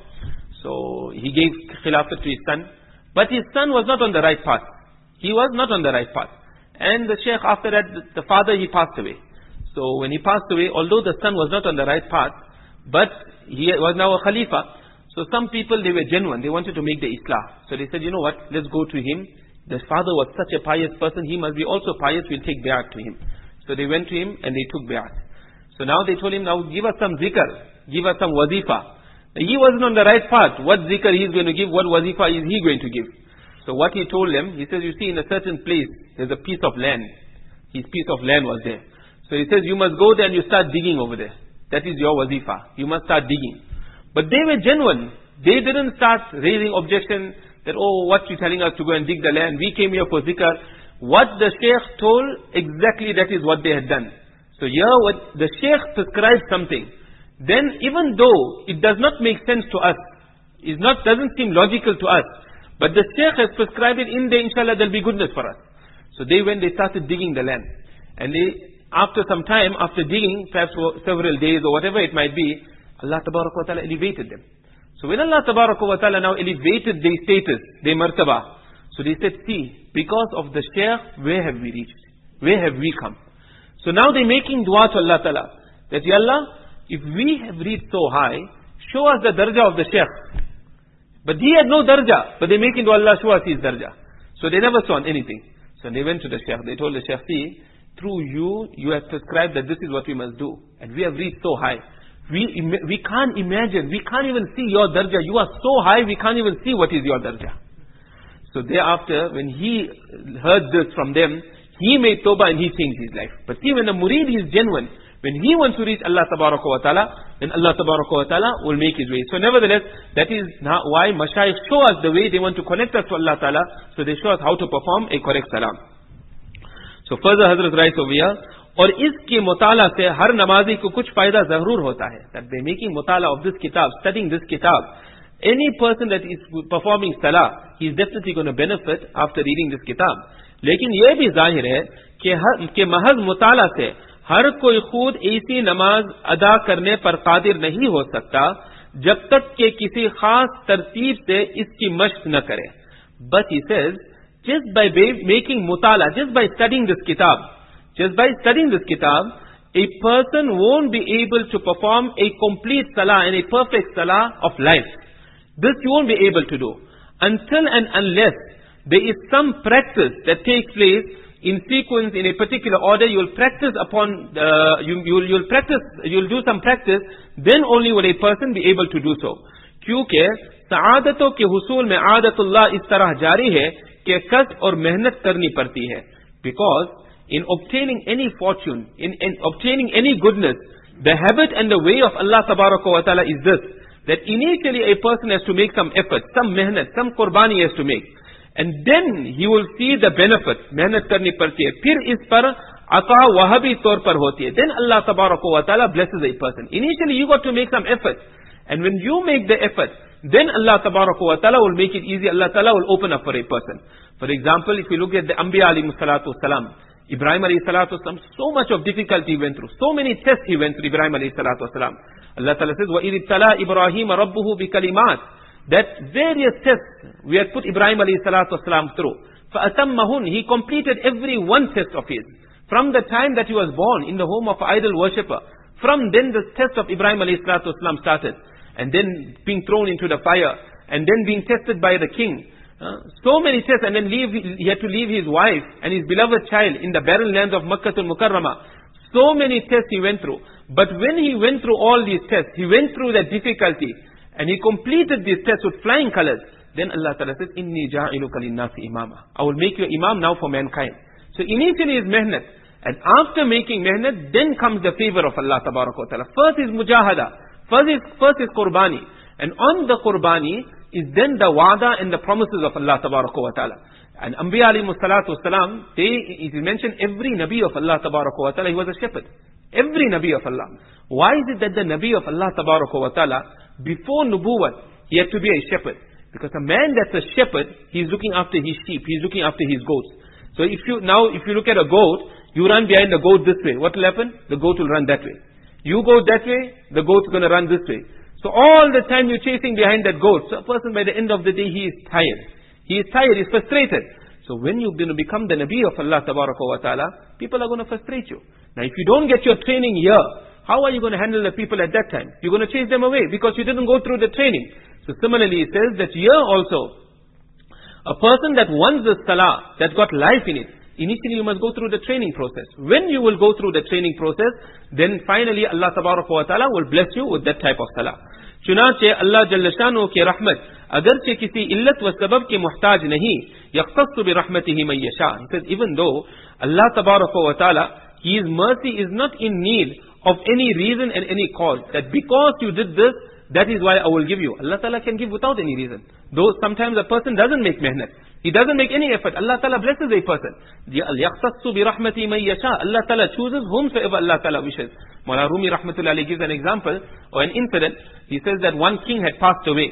So he gave khilafat to his son, but his son was not on the right path. He was not on the right path. And the sheikh, after that, the father, he passed away. So when he passed away, although the son was not on the right path, but he was now a khalifa. So some people, they were genuine, they wanted to make the islah. So they said, you know what, let's go to him. The father was such a pious person, he must be also pious, we'll take bayat to him. So they went to him and they took bayat. So now they told him, now give us some zikr, give us some wazifa. He wasn't on the right path. What zikr he is going to give, what wazifa is he going to give? So what he told them, he says, you see, in a certain place, there's a piece of land. His piece of land was there. So he says, you must go there and you start digging over there. That is your wazifa. You must start digging. But they were genuine. They didn't start raising objection that, oh, what you telling us to go and dig the land? We came here for zikr. What the sheikh told, exactly that is what they had done. So here, what the sheikh prescribed something. Then even though it does not make sense to us, is not, doesn't seem logical to us. But the Shaykh has prescribed it, in there, inshallah, there'll be goodness for us. So they went, they started digging the land. And they, after some time, after digging, perhaps for several days or whatever it might be, Allah Tabaraka wa Ta'ala elevated them. So when Allah Tabaraka wa Ta'ala now elevated their status, their martaba, so they said, see, because of the Shaykh, where have we reached? Where have we come? So now they're making dua to Allah Ta'ala, that, Ya Allah, if we have reached so high, show us the darja of the Shaykh. But he had no darja, but they're making dua, Allah, show us his darja. So they never saw anything. So they went to the Shaykh, they told the Shaykh, see, through you, you have prescribed that this is what we must do. And we have reached so high. We, we can't imagine, we can't even see your darja. You are so high, we can't even see what is your darja. So thereafter, when he heard this from them, he made tawbah and he changed his life. But see, when the murid is genuine, when he wants to reach Allah Tabaraka wa Ta'ala, then Allah Tabaraka wa Ta'ala will make his way. So nevertheless, that is why Mashayikh show us the way. They want to connect us to Allah Ta'ala, so they show us how to perform a correct salam. So further Hazrat writes over here, और इसके मुताला से हर नमाजी को कुछ फायदा जरूर होता है. That by making mutala of this kitab, studying this kitab, any person that is performing salah, he is definitely going to benefit after reading this kitab. लेकिन ये भी जाहिर है कि हर कि महज मुताला से हर कोई खुद ऐसी नमाज अदा करने पर कादिर नहीं हो सकता जब तक कि किसी खास तरतीब से इसकी मश्क न करे. But he says, just by making mutala, just by studying this kitab, just by studying this kitab, a person won't be able to perform a complete salah and a perfect salah of life. This you won't be able to do until and unless there is some practice that takes place in sequence, in a particular order. You will practice upon, uh, you, you'll, you'll practice, you'll do some practice, then only will a person be able to do so. क्योंकि सआदतों के हुसूल में आदतुल्लाह इस तरह जारी है कि कष्ट और मेहनत करनी पड़ती है. Because in obtaining any fortune, in, in obtaining any goodness, the habit and the way of Allah Tabaraka wa Ta'ala is this, that initially a person has to make some effort, some mehnat, some qurbani he has to make. And then he will see the benefit. मेहनत करनी पड़ती है. फिर इस पर अता वहाबी तौर पर होती है. Then Allah Tabaraka wa Ta'ala blesses a person. Initially you got to make some effort. And when you make the effort, then Allah Tabaraka wa Ta'ala will make it easy. Allah Ta'ala will open up for a person. For example, if you look at the Anbiya alayhi salatu wasalam, Ibrahim alayhi salatu wasalam, so much of difficulty he went through. So many tests he went through, Ibrahim alayhi salatu wasalam. Allah Ta'ala says, وَإِذِ ابْتَلَى إِبْرَاهِيمَ رَبُّهُ بِكَلِمَاتٍ. That various tests we had put Ibrahim alayhi salatu wasalam through. فَأَتَمَّهُنْ. He completed every one test of his. From the time that he was born in the home of an idol worshipper, from then the test of Ibrahim alayhi salatu wasalam started. And then being thrown into the fire. And then being tested by the king. Uh, so many tests, and then leave, he had to leave his wife and his beloved child in the barren lands of Makkah al-Mukarramah. So many tests he went through. But when he went through all these tests, he went through that difficulty, and he completed these tests with flying colors, then Allah Ta'ala says, Inni ja'iluka linnasi imama. I will make you imam now for mankind. So initially is mehnat. And after making mehnat, then comes the favor of Allah Ta'ala. First is mujahada. First is, first is qurbani. And on the qurbani is then the wa'da and the promises of Allah Ta'ala. And Anbiya alayhi salatu wasalam, they, it is mentioned every Nabi of Allah Ta'ala, he was a shepherd. Every Nabi of Allah. Why is it that the Nabi of Allah Ta'ala, before nubuwwat, he had to be a shepherd? Because a man that's a shepherd, he's looking after his sheep, he's looking after his goats. So if you, now if you look at a goat, you run behind the goat this way. What will happen? The goat will run that way. You go that way, the goat's going to run this way. So all the time you're chasing behind that goat. So a person by the end of the day, he is tired. He is tired, he's frustrated. So when you're going to become the Nabi of Allah Ta'ala, people are going to frustrate you. Now if you don't get your training here, how are you going to handle the people at that time? You're going to chase them away because you didn't go through the training. So similarly, it says that here also, a person that wants the salah, that got life in it, initially you must go through the training process. When you will go through the training process, then finally Allah Ta'ala will bless you with that type of salah. चुनाचे अल्लाह जल्ल शानो की रहमत अगरचे किसी इल्लत व सबब के मुहताज नहीं यख्तस्सु बिरहमतिही मन यशा. He says, even though Allah Tabaraka wa Ta'ala, His mercy is not in need of any reason and any cause, that because you did this, that is why I will give you. Allah Ta'ala can give without any reason. Though sometimes a person doesn't make mehnat, he doesn't make any effort, Allah Ta'ala blesses a person. يَخْتَصُّ بِرَحْمَتِهِ مَنْ يَشَاءُ. Allah Ta'ala chooses whomsoever Allah Ta'ala wishes. Mawlana Rumi Rahmatullahi gives an example or an incident. He says that one king had passed away.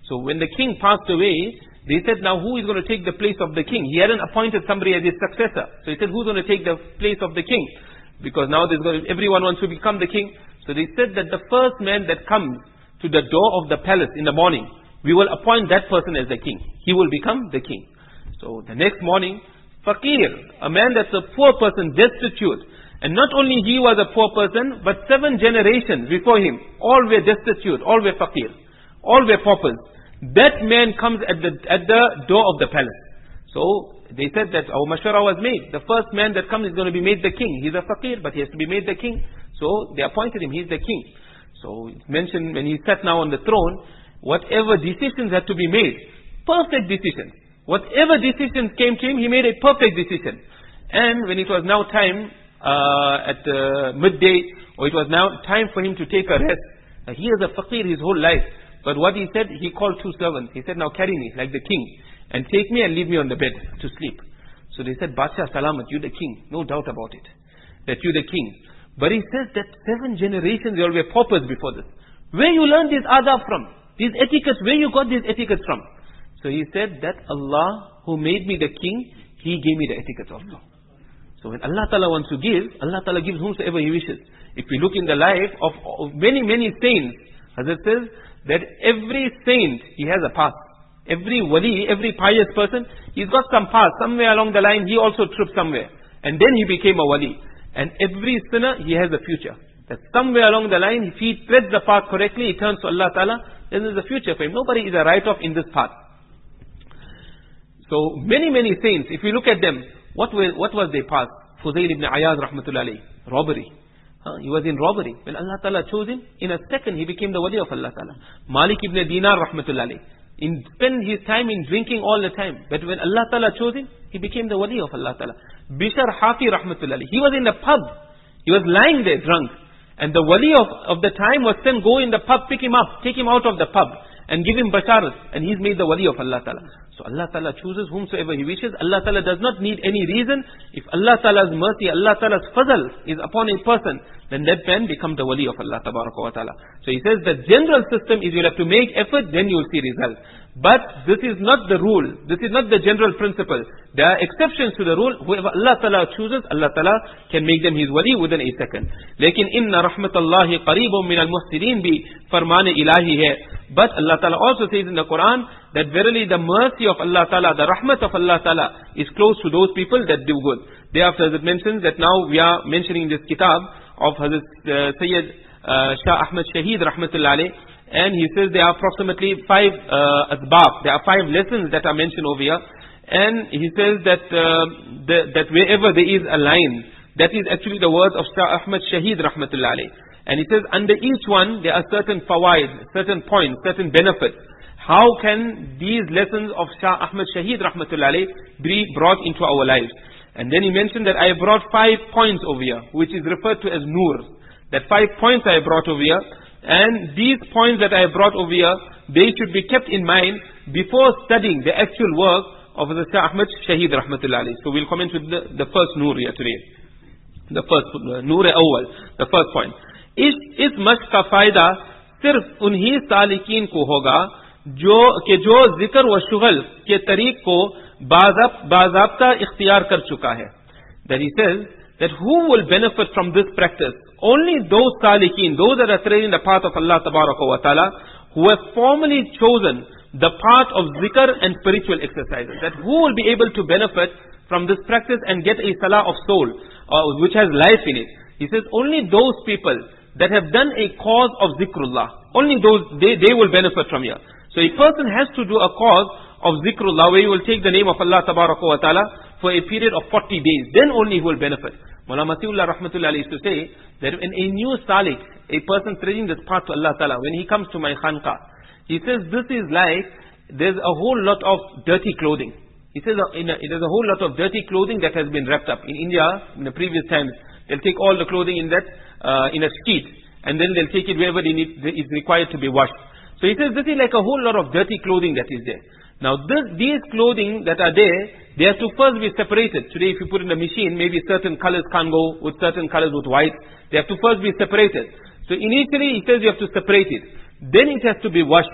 So when the king passed away, they said, now who is going to take the place of the king? He hadn't appointed somebody as his successor. So he said, who's going to take the place of the king? Because now there's going to, everyone wants to become the king. So they said that the first man that comes to the door of the palace in the morning, we will appoint that person as the king. He will become the king. So the next morning, Fakir, a man that's a poor person, destitute. And not only he was a poor person, but seven generations before him, all were destitute, all were Fakir, all were paupers. That man comes at the at the door of the palace. So they said that our mashwara was made. The first man that comes is going to be made the king. He's a Fakir, but he has to be made the king. So they appointed him, he's the king. So it's mentioned when he sat now on the throne, whatever decisions had to be made, perfect decisions. Whatever decisions came to him, he made a perfect decision. And when it was now time, uh, at uh, midday, or it was now time for him to take a rest, uh, he was a Fakir his whole life. But what he said, he called two servants. He said, now carry me like the king, and take me and leave me on the bed to sleep. So they said, Badshah Salamat, you the king. No doubt about it, that you the king. But he says that seven generations there were paupers before this. Where you learned this adab from? These etiquettes, where you got these etiquettes from? So he said that Allah who made me the king, He gave me the etiquettes also. So when Allah Ta'ala wants to give, Allah Ta'ala gives whomsoever He wishes. If we look in the life of, of many, many saints, Hazrat says that every saint, he has a path. Every wali, every pious person, he's got some path. Somewhere along the line, he also tripped somewhere. And then he became a wali. And every sinner, he has a future. That somewhere along the line, if he treads the path correctly, he turns to Allah Ta'ala, then there's a future for him. Nobody is a write-off in this path. So many, many saints, if we look at them, what were, what was their path? Fuzail ibn Ayaz rahmatullah alayhi, robbery. Huh? He was in robbery. When Allah Ta'ala chose him, in a second he became the wali of Allah Ta'ala. Malik ibn Dinar rahmatullah alayhi, in spend his time in drinking all the time. But when Allah Ta'ala chose him, he became the wali of Allah Ta'ala. Bishr Hafi rahmatullah alayhi, he was in the pub. He was lying there drunk. And the wali of, of the time was saying, go in the pub, pick him up, take him out of the pub, and give him basharat. And he's made the wali of Allah Ta'ala. So Allah Ta'ala chooses whomsoever He wishes. Allah Ta'ala does not need any reason. If Allah Ta'ala's mercy, Allah Ta'ala's fazl is upon a person, then that man becomes the wali of Allah Ta'ala. So he says the general system is you have to make effort, then you will see results. But this is not the rule. This is not the general principle. There are exceptions to the rule. Whoever Allah Ta'ala chooses, Allah Ta'ala can make them His wali within a second. Lekin inna rahmatallahi qareebun min al-muhsinin bi farman ilahi hai. But Allah Ta'ala also says in the Quran that verily the mercy of Allah Ta'ala, the rahmat of Allah Ta'ala is close to those people that do good. Thereafter it mentions that now we are mentioning this kitab of Hazrat uh, Sayyid uh, Shah Ahmad Shaheed rahmatullah alayh. And he says there are approximately five uh, asbab, there are five lessons that are mentioned over here. And he says that uh, the, that wherever there is a line, that is actually the words of Shah Ahmad Shaheed rahmatullah alayh. And he says under each one there are certain fawaid, certain points, certain benefits. How can these lessons of Shah Ahmad Shaheed rahmatullah alayh be brought into our lives? And then he mentioned that I have brought five points over here, which is referred to as nur. That five points I have brought over here. And these points that I have brought over here, they should be kept in mind before studying the actual work of the Shah Ahmad Shaheed rahmatullah alayh. So we'll comment with the, the first nur here today. The first, uh, nur awal, the first point. इस इस मश्क का फायदा सिर्फ उन्हीं सालिकीन को होगा जो कि जो जिक्र व शुगल के तरीक को बाज़ाब्ता इख्तियार कर चुका है. That he says that who will benefit from this practice? Only those salikeen, those that are treading the path of Allah Tabaraka wa Ta'ala, who have formally chosen the path of zikr and spiritual exercises. That who will be able to benefit from this practice and get a salah of soul, uh, which has life in it. He says only those people that have done a cause of zikrullah, only those, they, they will benefit from here. So a person has to do a cause of zikrullah, where he will take the name of Allah Tabaraka wa Ta'ala for a period of forty days. Then only he will benefit. Mullah Masiullah rahmatullah alayhi used to say that when a new salik, a person treading this path to Allah Ta'ala, when he comes to my khanqa, he says this is like, there's a whole lot of dirty clothing. He says uh, in a, there's a whole lot of dirty clothing that has been wrapped up. In India, in the previous times, they'll take all the clothing in that, uh, in a sheet, and then they'll take it wherever they need, is required to be washed. So he says this is like a whole lot of dirty clothing that is there. Now this, these clothing that are there, they have to first be separated. Today if you put in a machine, maybe certain colors can't go with certain colors with white. They have to first be separated. So initially he says you have to separate it. Then it has to be washed.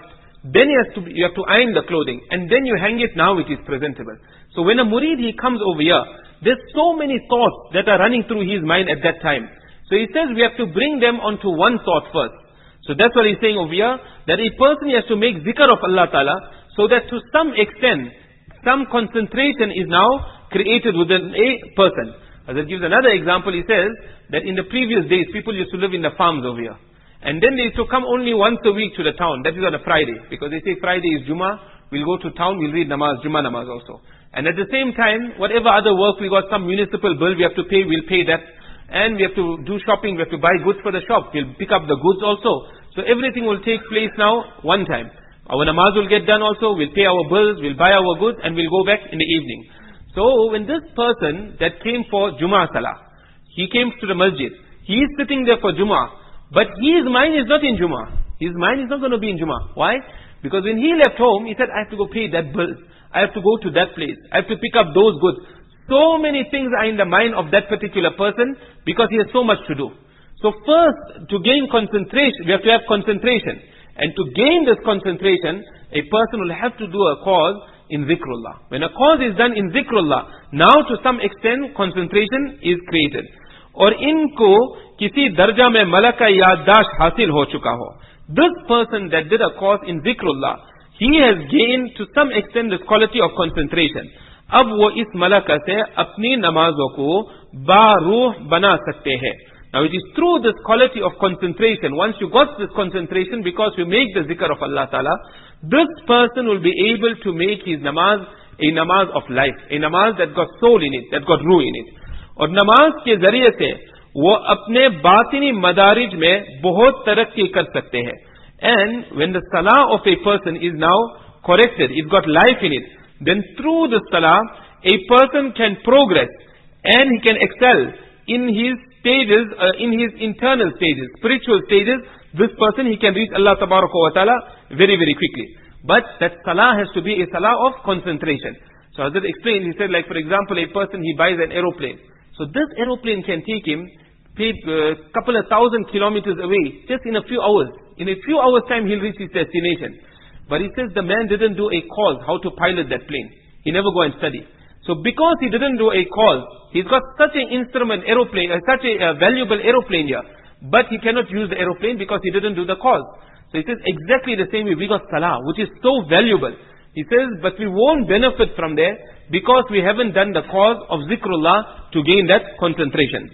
then you have to, you have to iron the clothing, and then you hang it, now it is presentable. So when a murid, he comes over here, there's so many thoughts that are running through his mind at that time. So he says we have to bring them onto one thought first. So that's what he's saying over here, that a person has to make zikr of Allah Ta'ala, so that to some extent, some concentration is now created within a person. As it gives another example, he says that in the previous days, people used to live in the farms over here. And then they used to come only once a week to the town. That is on a Friday. Because they say Friday is Jummah, we'll go to town, we'll read namaz, Jummah namaz also. And at the same time, whatever other work, we got some municipal bill we have to pay, we'll pay that. And we have to do shopping, we have to buy goods for the shop. We'll pick up the goods also. So everything will take place now one time. Our namaz will get done also, we'll pay our bills, we'll buy our goods, and we'll go back in the evening. So when this person that came for Jummah Salah, he came to the masjid, he is sitting there for Jummah, but his mind is not in Jummah. His mind is not going to be in Jummah. Why? Because when he left home, he said, I have to go pay that bill. I have to go to that place. I have to pick up those goods. So many things are in the mind of that particular person because he has so much to do. So first, to gain concentration, we have to have concentration. And to gain this concentration, a person will have to do a cause in zikrullah. When a cause is done in zikrullah, now to some extent concentration is created. और इनको किसी दर्जा में मलक का याददाश्त हासिल हो चुका हो. This person that did a cause in zikrullah, he has gained to some extent this quality of concentration. अब वो इस मलक से अपनी नमाजों को बारूह बना सकते हैं. Now it is through this quality of concentration, once you got this concentration because you make the zikr of Allah Ta'ala, this person will be able to make his namaz a namaz of life, a namaz that got soul in it, that got ruh in it. और नमाज के जरिए से वो अपने बातिनी मदारिज में बहुत तरक्की कर सकते हैं. And when the salah of a person is now corrected, it's got life in it, then through the salah, a person can progress and he can excel in his stages, uh, in his internal stages, spiritual stages. This person, he can reach Allah Tabaraka wa Ta'ala very, very quickly. But that salah has to be a salah of concentration. So Hazrat explained, he said, like for example, a person, he buys an aeroplane. So this aeroplane can take him a uh, couple of thousand kilometers away, just in a few hours. In a few hours time, he'll reach his destination. But he says the man didn't do a course how to pilot that plane. He never go and study. So because he didn't do a course, he's got such an instrument, aeroplane, uh, such a uh, valuable aeroplane here, but he cannot use the aeroplane because he didn't do the course. So he says exactly the same way we got salah, which is so valuable. He says, but we won't benefit from there because we haven't done the cause of zikrullah to gain that concentration.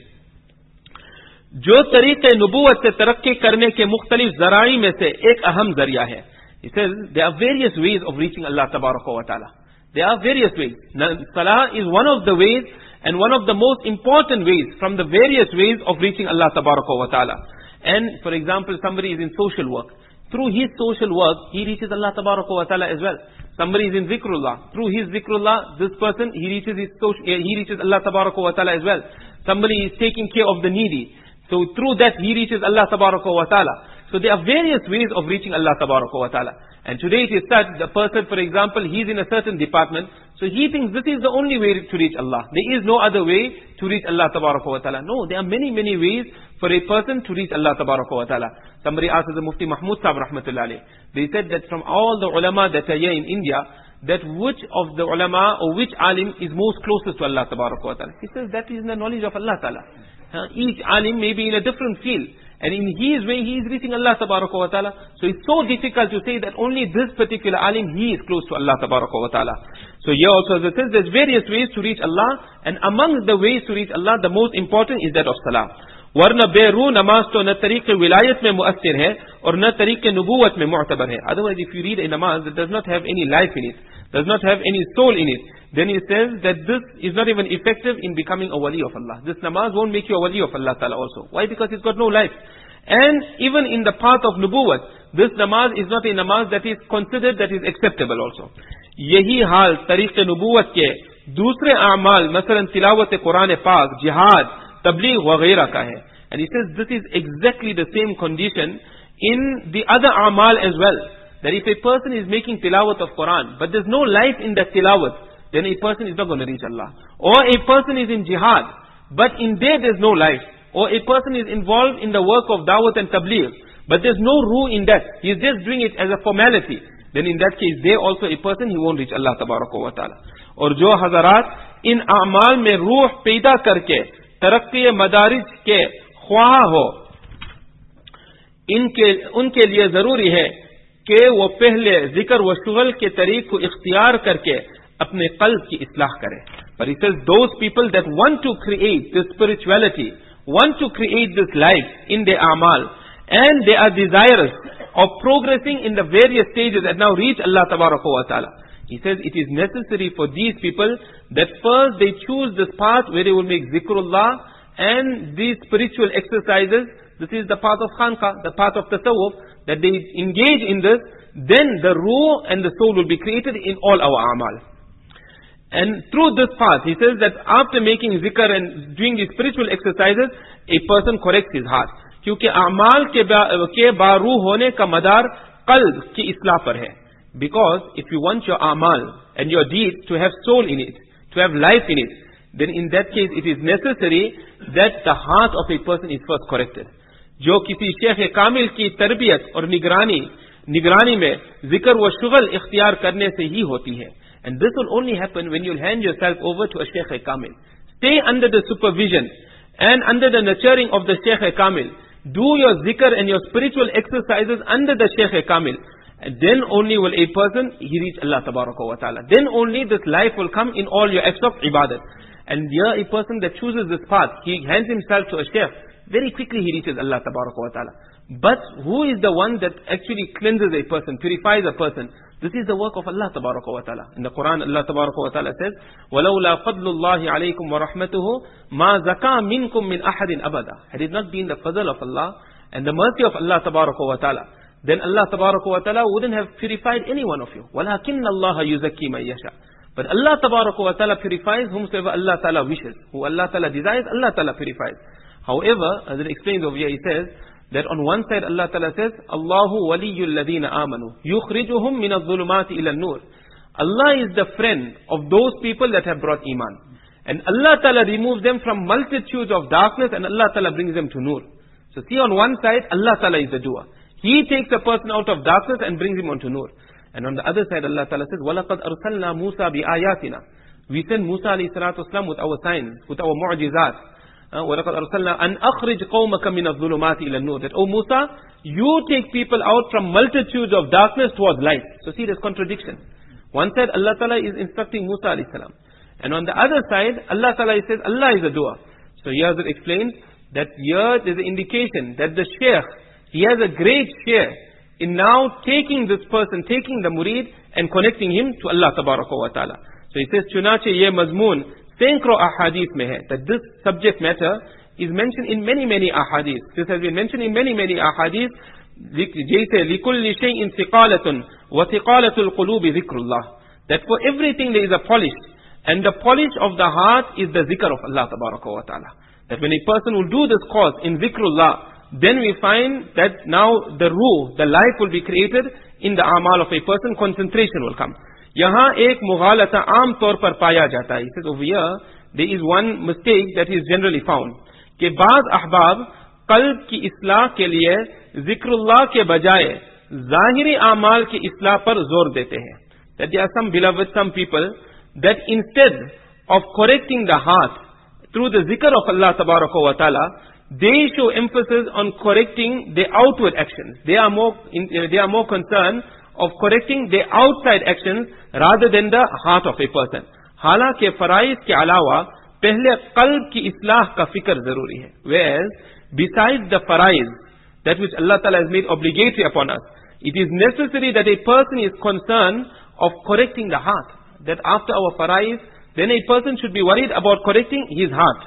जो तरीक़े नबूवत से तरक्की करने के मुख्तलिफ ज़राई में से एक अहम ज़रिया है. He says, there are various ways of reaching Allah Tabaraka wa Ta'ala. There are various ways. Salah is one of the ways and one of the most important ways from the various ways of reaching Allah Tabaraka wa Ta'ala. And for example, somebody is in social work. Through his social work, he reaches Allah Tabaraka wa Ta'ala as well. Somebody is in zikrullah. Through his zikrullah, this person, he reaches his social, he reaches Allah Tabaraka wa Ta'ala as well. Somebody is taking care of the needy. So through that, he reaches Allah Tabaraka wa Ta'ala. So there are various ways of reaching Allah Tabaraka wa Ta'ala. And today it is that the person, for example, he is in a certain department, so he thinks this is the only way to reach Allah. There is no other way to reach Allah Tabaraka wa Ta'ala. No, there are many, many ways for a person to reach Allah Tabaraka wa Ta'ala. Somebody asked the Mufti Mahmud Sahib Rahmatullah alayh. They said that from all the ulama that are here in India, that which of the ulama or which alim is most closest to Allah Tabaraka wa Ta'ala. He says that is in the knowledge of Allah Ta'ala. Uh, each alim may be in a different field. And in his way, he is reaching Allah Tabaraka wa Ta'ala. So it's so difficult to say that only this particular alim, he is close to Allah Tabaraka wa Ta'ala. So here also, as it says, there's various ways to reach Allah. And among the ways to reach Allah, the most important is that of salah. वरना बेरू नमाज तो न तरीक़े विलायत में मुअस्सिर है और न तरीक़े नबूवत में मुअतबर है. Otherwise, if you read a namaz that does not have any life in it, does not have any soul in it, then he says that this is not even effective in becoming a wali of Allah. This namaz won't make you a wali of Allah Ta'ala also. Why? Because it's got no life. And even in the path of nubuwat, this namaz is not a namaz that is considered, that is acceptable also. यही हाल तरीक़े नबूवत के दूसरे आमाल मसलन तिलावत कुरान पाक, जिहाद, तबलीग वगैरह का है. And he says this is exactly the same condition in the other amal as well. That if a person is making tilawat of Quran, but there's no life in that tilawat, then a person is not going to reach Allah. Or a person is in jihad, but in there there's no life. Or a person is involved in the work of dawat and tabligh, but there's no ruh in that. He's just doing it as a formality. then in that case, they also a person, he won't reach Allah tabaraka wa ta'ala. और जो हजरात इन अमाल में रूह पैदा करके तरक्की मदारिज के ख्वाह हो, इनके उनके लिए जरूरी है कि वो पहले जिक्र व शुगल के तरीक को इख्तियार करके अपने कल्ब की इस्लाह करें. But he says those people that want to create this spirituality, want to create this life in their amal, and they are desirous of progressing in the various stages that now reach Allah tabaraka wa ta'ala. He says it is necessary for these people that first they choose this path where they will make zikrullah and these spiritual exercises. This is the path of khanqa, the path of tasawwuf, that they engage in this. Then the ruh and the soul will be created in all our amal. And through this path, he says that after making zikr and doing these spiritual exercises, a person corrects his heart. क्योंकि अमाल के के बारू होने का मदार कल्ब की इस्लाह पर है. Because if you want your amal and your deeds to have soul in it, to have life in it, then in that case it is necessary that the heart of a person is first corrected. जो किसी शेख कामिल की तरबियत और निगरानी निगरानी में जिक्र व शुगल इख्तियार करने से ही होती है. And this will only happen when you hand yourself over to a Shaykh Kamil. Stay under the supervision and under the nurturing of the Shaykh Kamil. Do your zikr and your spiritual exercises under the Shaykh Kamil. And then only will a person, he reach Allah Tabaraka wa Ta'ala. Then only this life will come in all your acts of ibadat. And here a person that chooses this path, he hands himself to a Shaykh, very quickly he reaches Allah Tabaraka wa Ta'ala. But who is the one that actually cleanses a person, purifies a person? This is the work of Allah Tabaraka wa Ta'ala. In the Quran, Allah Tabaraka wa Ta'ala says, وَلَوْلَا فَضْلُ اللَّهِ عَلَيْكُمْ وَرَحْمَتُهُ مَا زَكَى مِنْكُمْ مِنْ أَحَدٍ أَبَدًا. Had it not been the fadl of Allah and the mercy of Allah Tabaraka wa Ta'ala, then Allah Tabaraka wa Ta'ala wouldn't have purified any one of you. وَلَكِنَّ اللَّهَ يُزَكِّي مَن يَشَاءُ. But Allah Tabaraka wa Ta'ala purifies whomsoever Allah Ta'ala wishes. Who Allah Ta'ala desires, Allah Ta'ala purifies. However, as it explains over here, he says, that on one side Allah Ta'ala says, Allahu waliyul ladina amanu, yukhrijuhum min adh-dhulumati ila an-nur. Allah is the friend of those people that have brought iman. And Allah Ta'ala removes them from multitudes of darkness and Allah Ta'ala brings them to nur. So see, on one side, Allah Ta'ala is the doer. He takes a person out of darkness and brings him onto nur. And on the other side, Allah Ta'ala says, وَلَقَدْ أَرْسَلْنَا مُوسَى بِآيَاتِنَا. We send Musa alayhi salatu wasalam with our signs, with our mu'jizat. وَلَقَدْ أَرْسَلْنَا أَنْ أَخْرِجْ قَوْمَكَ مِنَ الظُّلُمَاتِ إِلَى النُّورِ. That, O Musa, you take people out from multitudes of darkness towards light. So see, there's contradiction. One side, Allah Ta'ala is instructing Musa alayhi salam. And on the other side, Allah Ta'ala says, Allah is the doer. So here it explains that here there's an indication that the Shaykh, he has a great share in now taking this person, taking the murid and connecting him to Allah Tabaraka wa Ta'ala. So he says, Chunache ye mazmoon, sainkro ahadith mein hai, that this subject matter is mentioned in many, many ahadith. This has been mentioned in many, many ahadith. Jaise, likulli shay'in thiqalatun, wa thiqalatul qulubi zikrullah. That for everything there is a polish. And the polish of the heart is the zikr of Allah Tabaraka wa Ta'ala. That when a person will do this course in zikrullah, then we find that now the ruh, the life will be created in the amal of a person, concentration will come. यहाँ एक मुगालता आम तौर पर पाया जाता है. He says over here, there is one mistake that is generally found. कि बाज़ अहबाब कल्ब की इस्लाह के लिए जिक्रुल्लाह के बजाय ज़ाहिरी आमाल की इस्लाह पर जोर देते हैं. That there are some beloved, some people, that instead of correcting the heart through the zikr of Allah Tabaraka wa Ta'ala, they show emphasis on correcting the outward actions. They are more, they are more concerned of correcting the outside actions rather than the heart of a person. हालांकि फराइज के अलावा पहले कल्ब की इस्लाह का फिक्र जरूरी है. Whereas, besides the fara'iz, that which Allah Ta'ala has made obligatory upon us, it is necessary that a person is concerned of correcting the heart. That after our fara'iz, then a person should be worried about correcting his heart.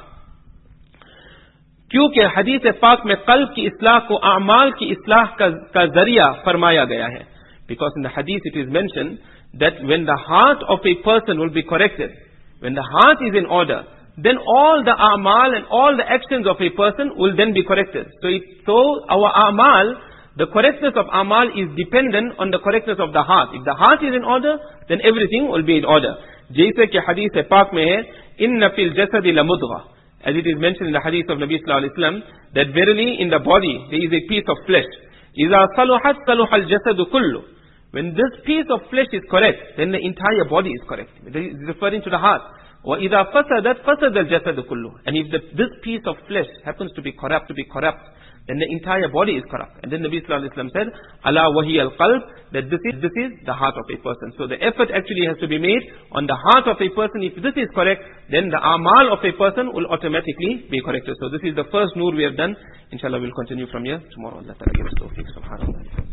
क्योंकि हदीस पाक में कल्ब की इस्लाह को अमाल की इस्लाह का, का जरिया फरमाया गया है. Because in the hadith it is mentioned that when the heart of a person will be corrected, when the heart is in order, then all the amal and all the actions of a person will then be corrected. So, it, so our amal, the correctness of amal is dependent on the correctness of the heart. If the heart is in order, then everything will be in order. जैसे कि हदीस पाक में है, इन्न फिल जसदि लमुद्गा. As it is mentioned in the hadith of Nabi Sallallahu Alaihi Wasallam, that verily in the body there is a piece of flesh. إذا صلحت صلح الجسد كله. When this piece of flesh is correct, then the entire body is correct. It is referring to the heart. وَإِذَا فَسَدَتْ فَسَدَ الْجَسَدُ كُلُّهُ. And if the, this piece of flesh happens to be corrupt, to be corrupt, then the entire body is corrupt. And then Nabi Sallallahu Alaihi Wasallam said, "Ala wahi al-qalb," that this is, this is the heart of a person. So the effort actually has to be made on the heart of a person. If this is correct, then the amal of a person will automatically be corrected. So this is the first nur we have done. Inshallah, we'll continue from here tomorrow. Allah Ta'ala give us tawfiq. Subhanallah.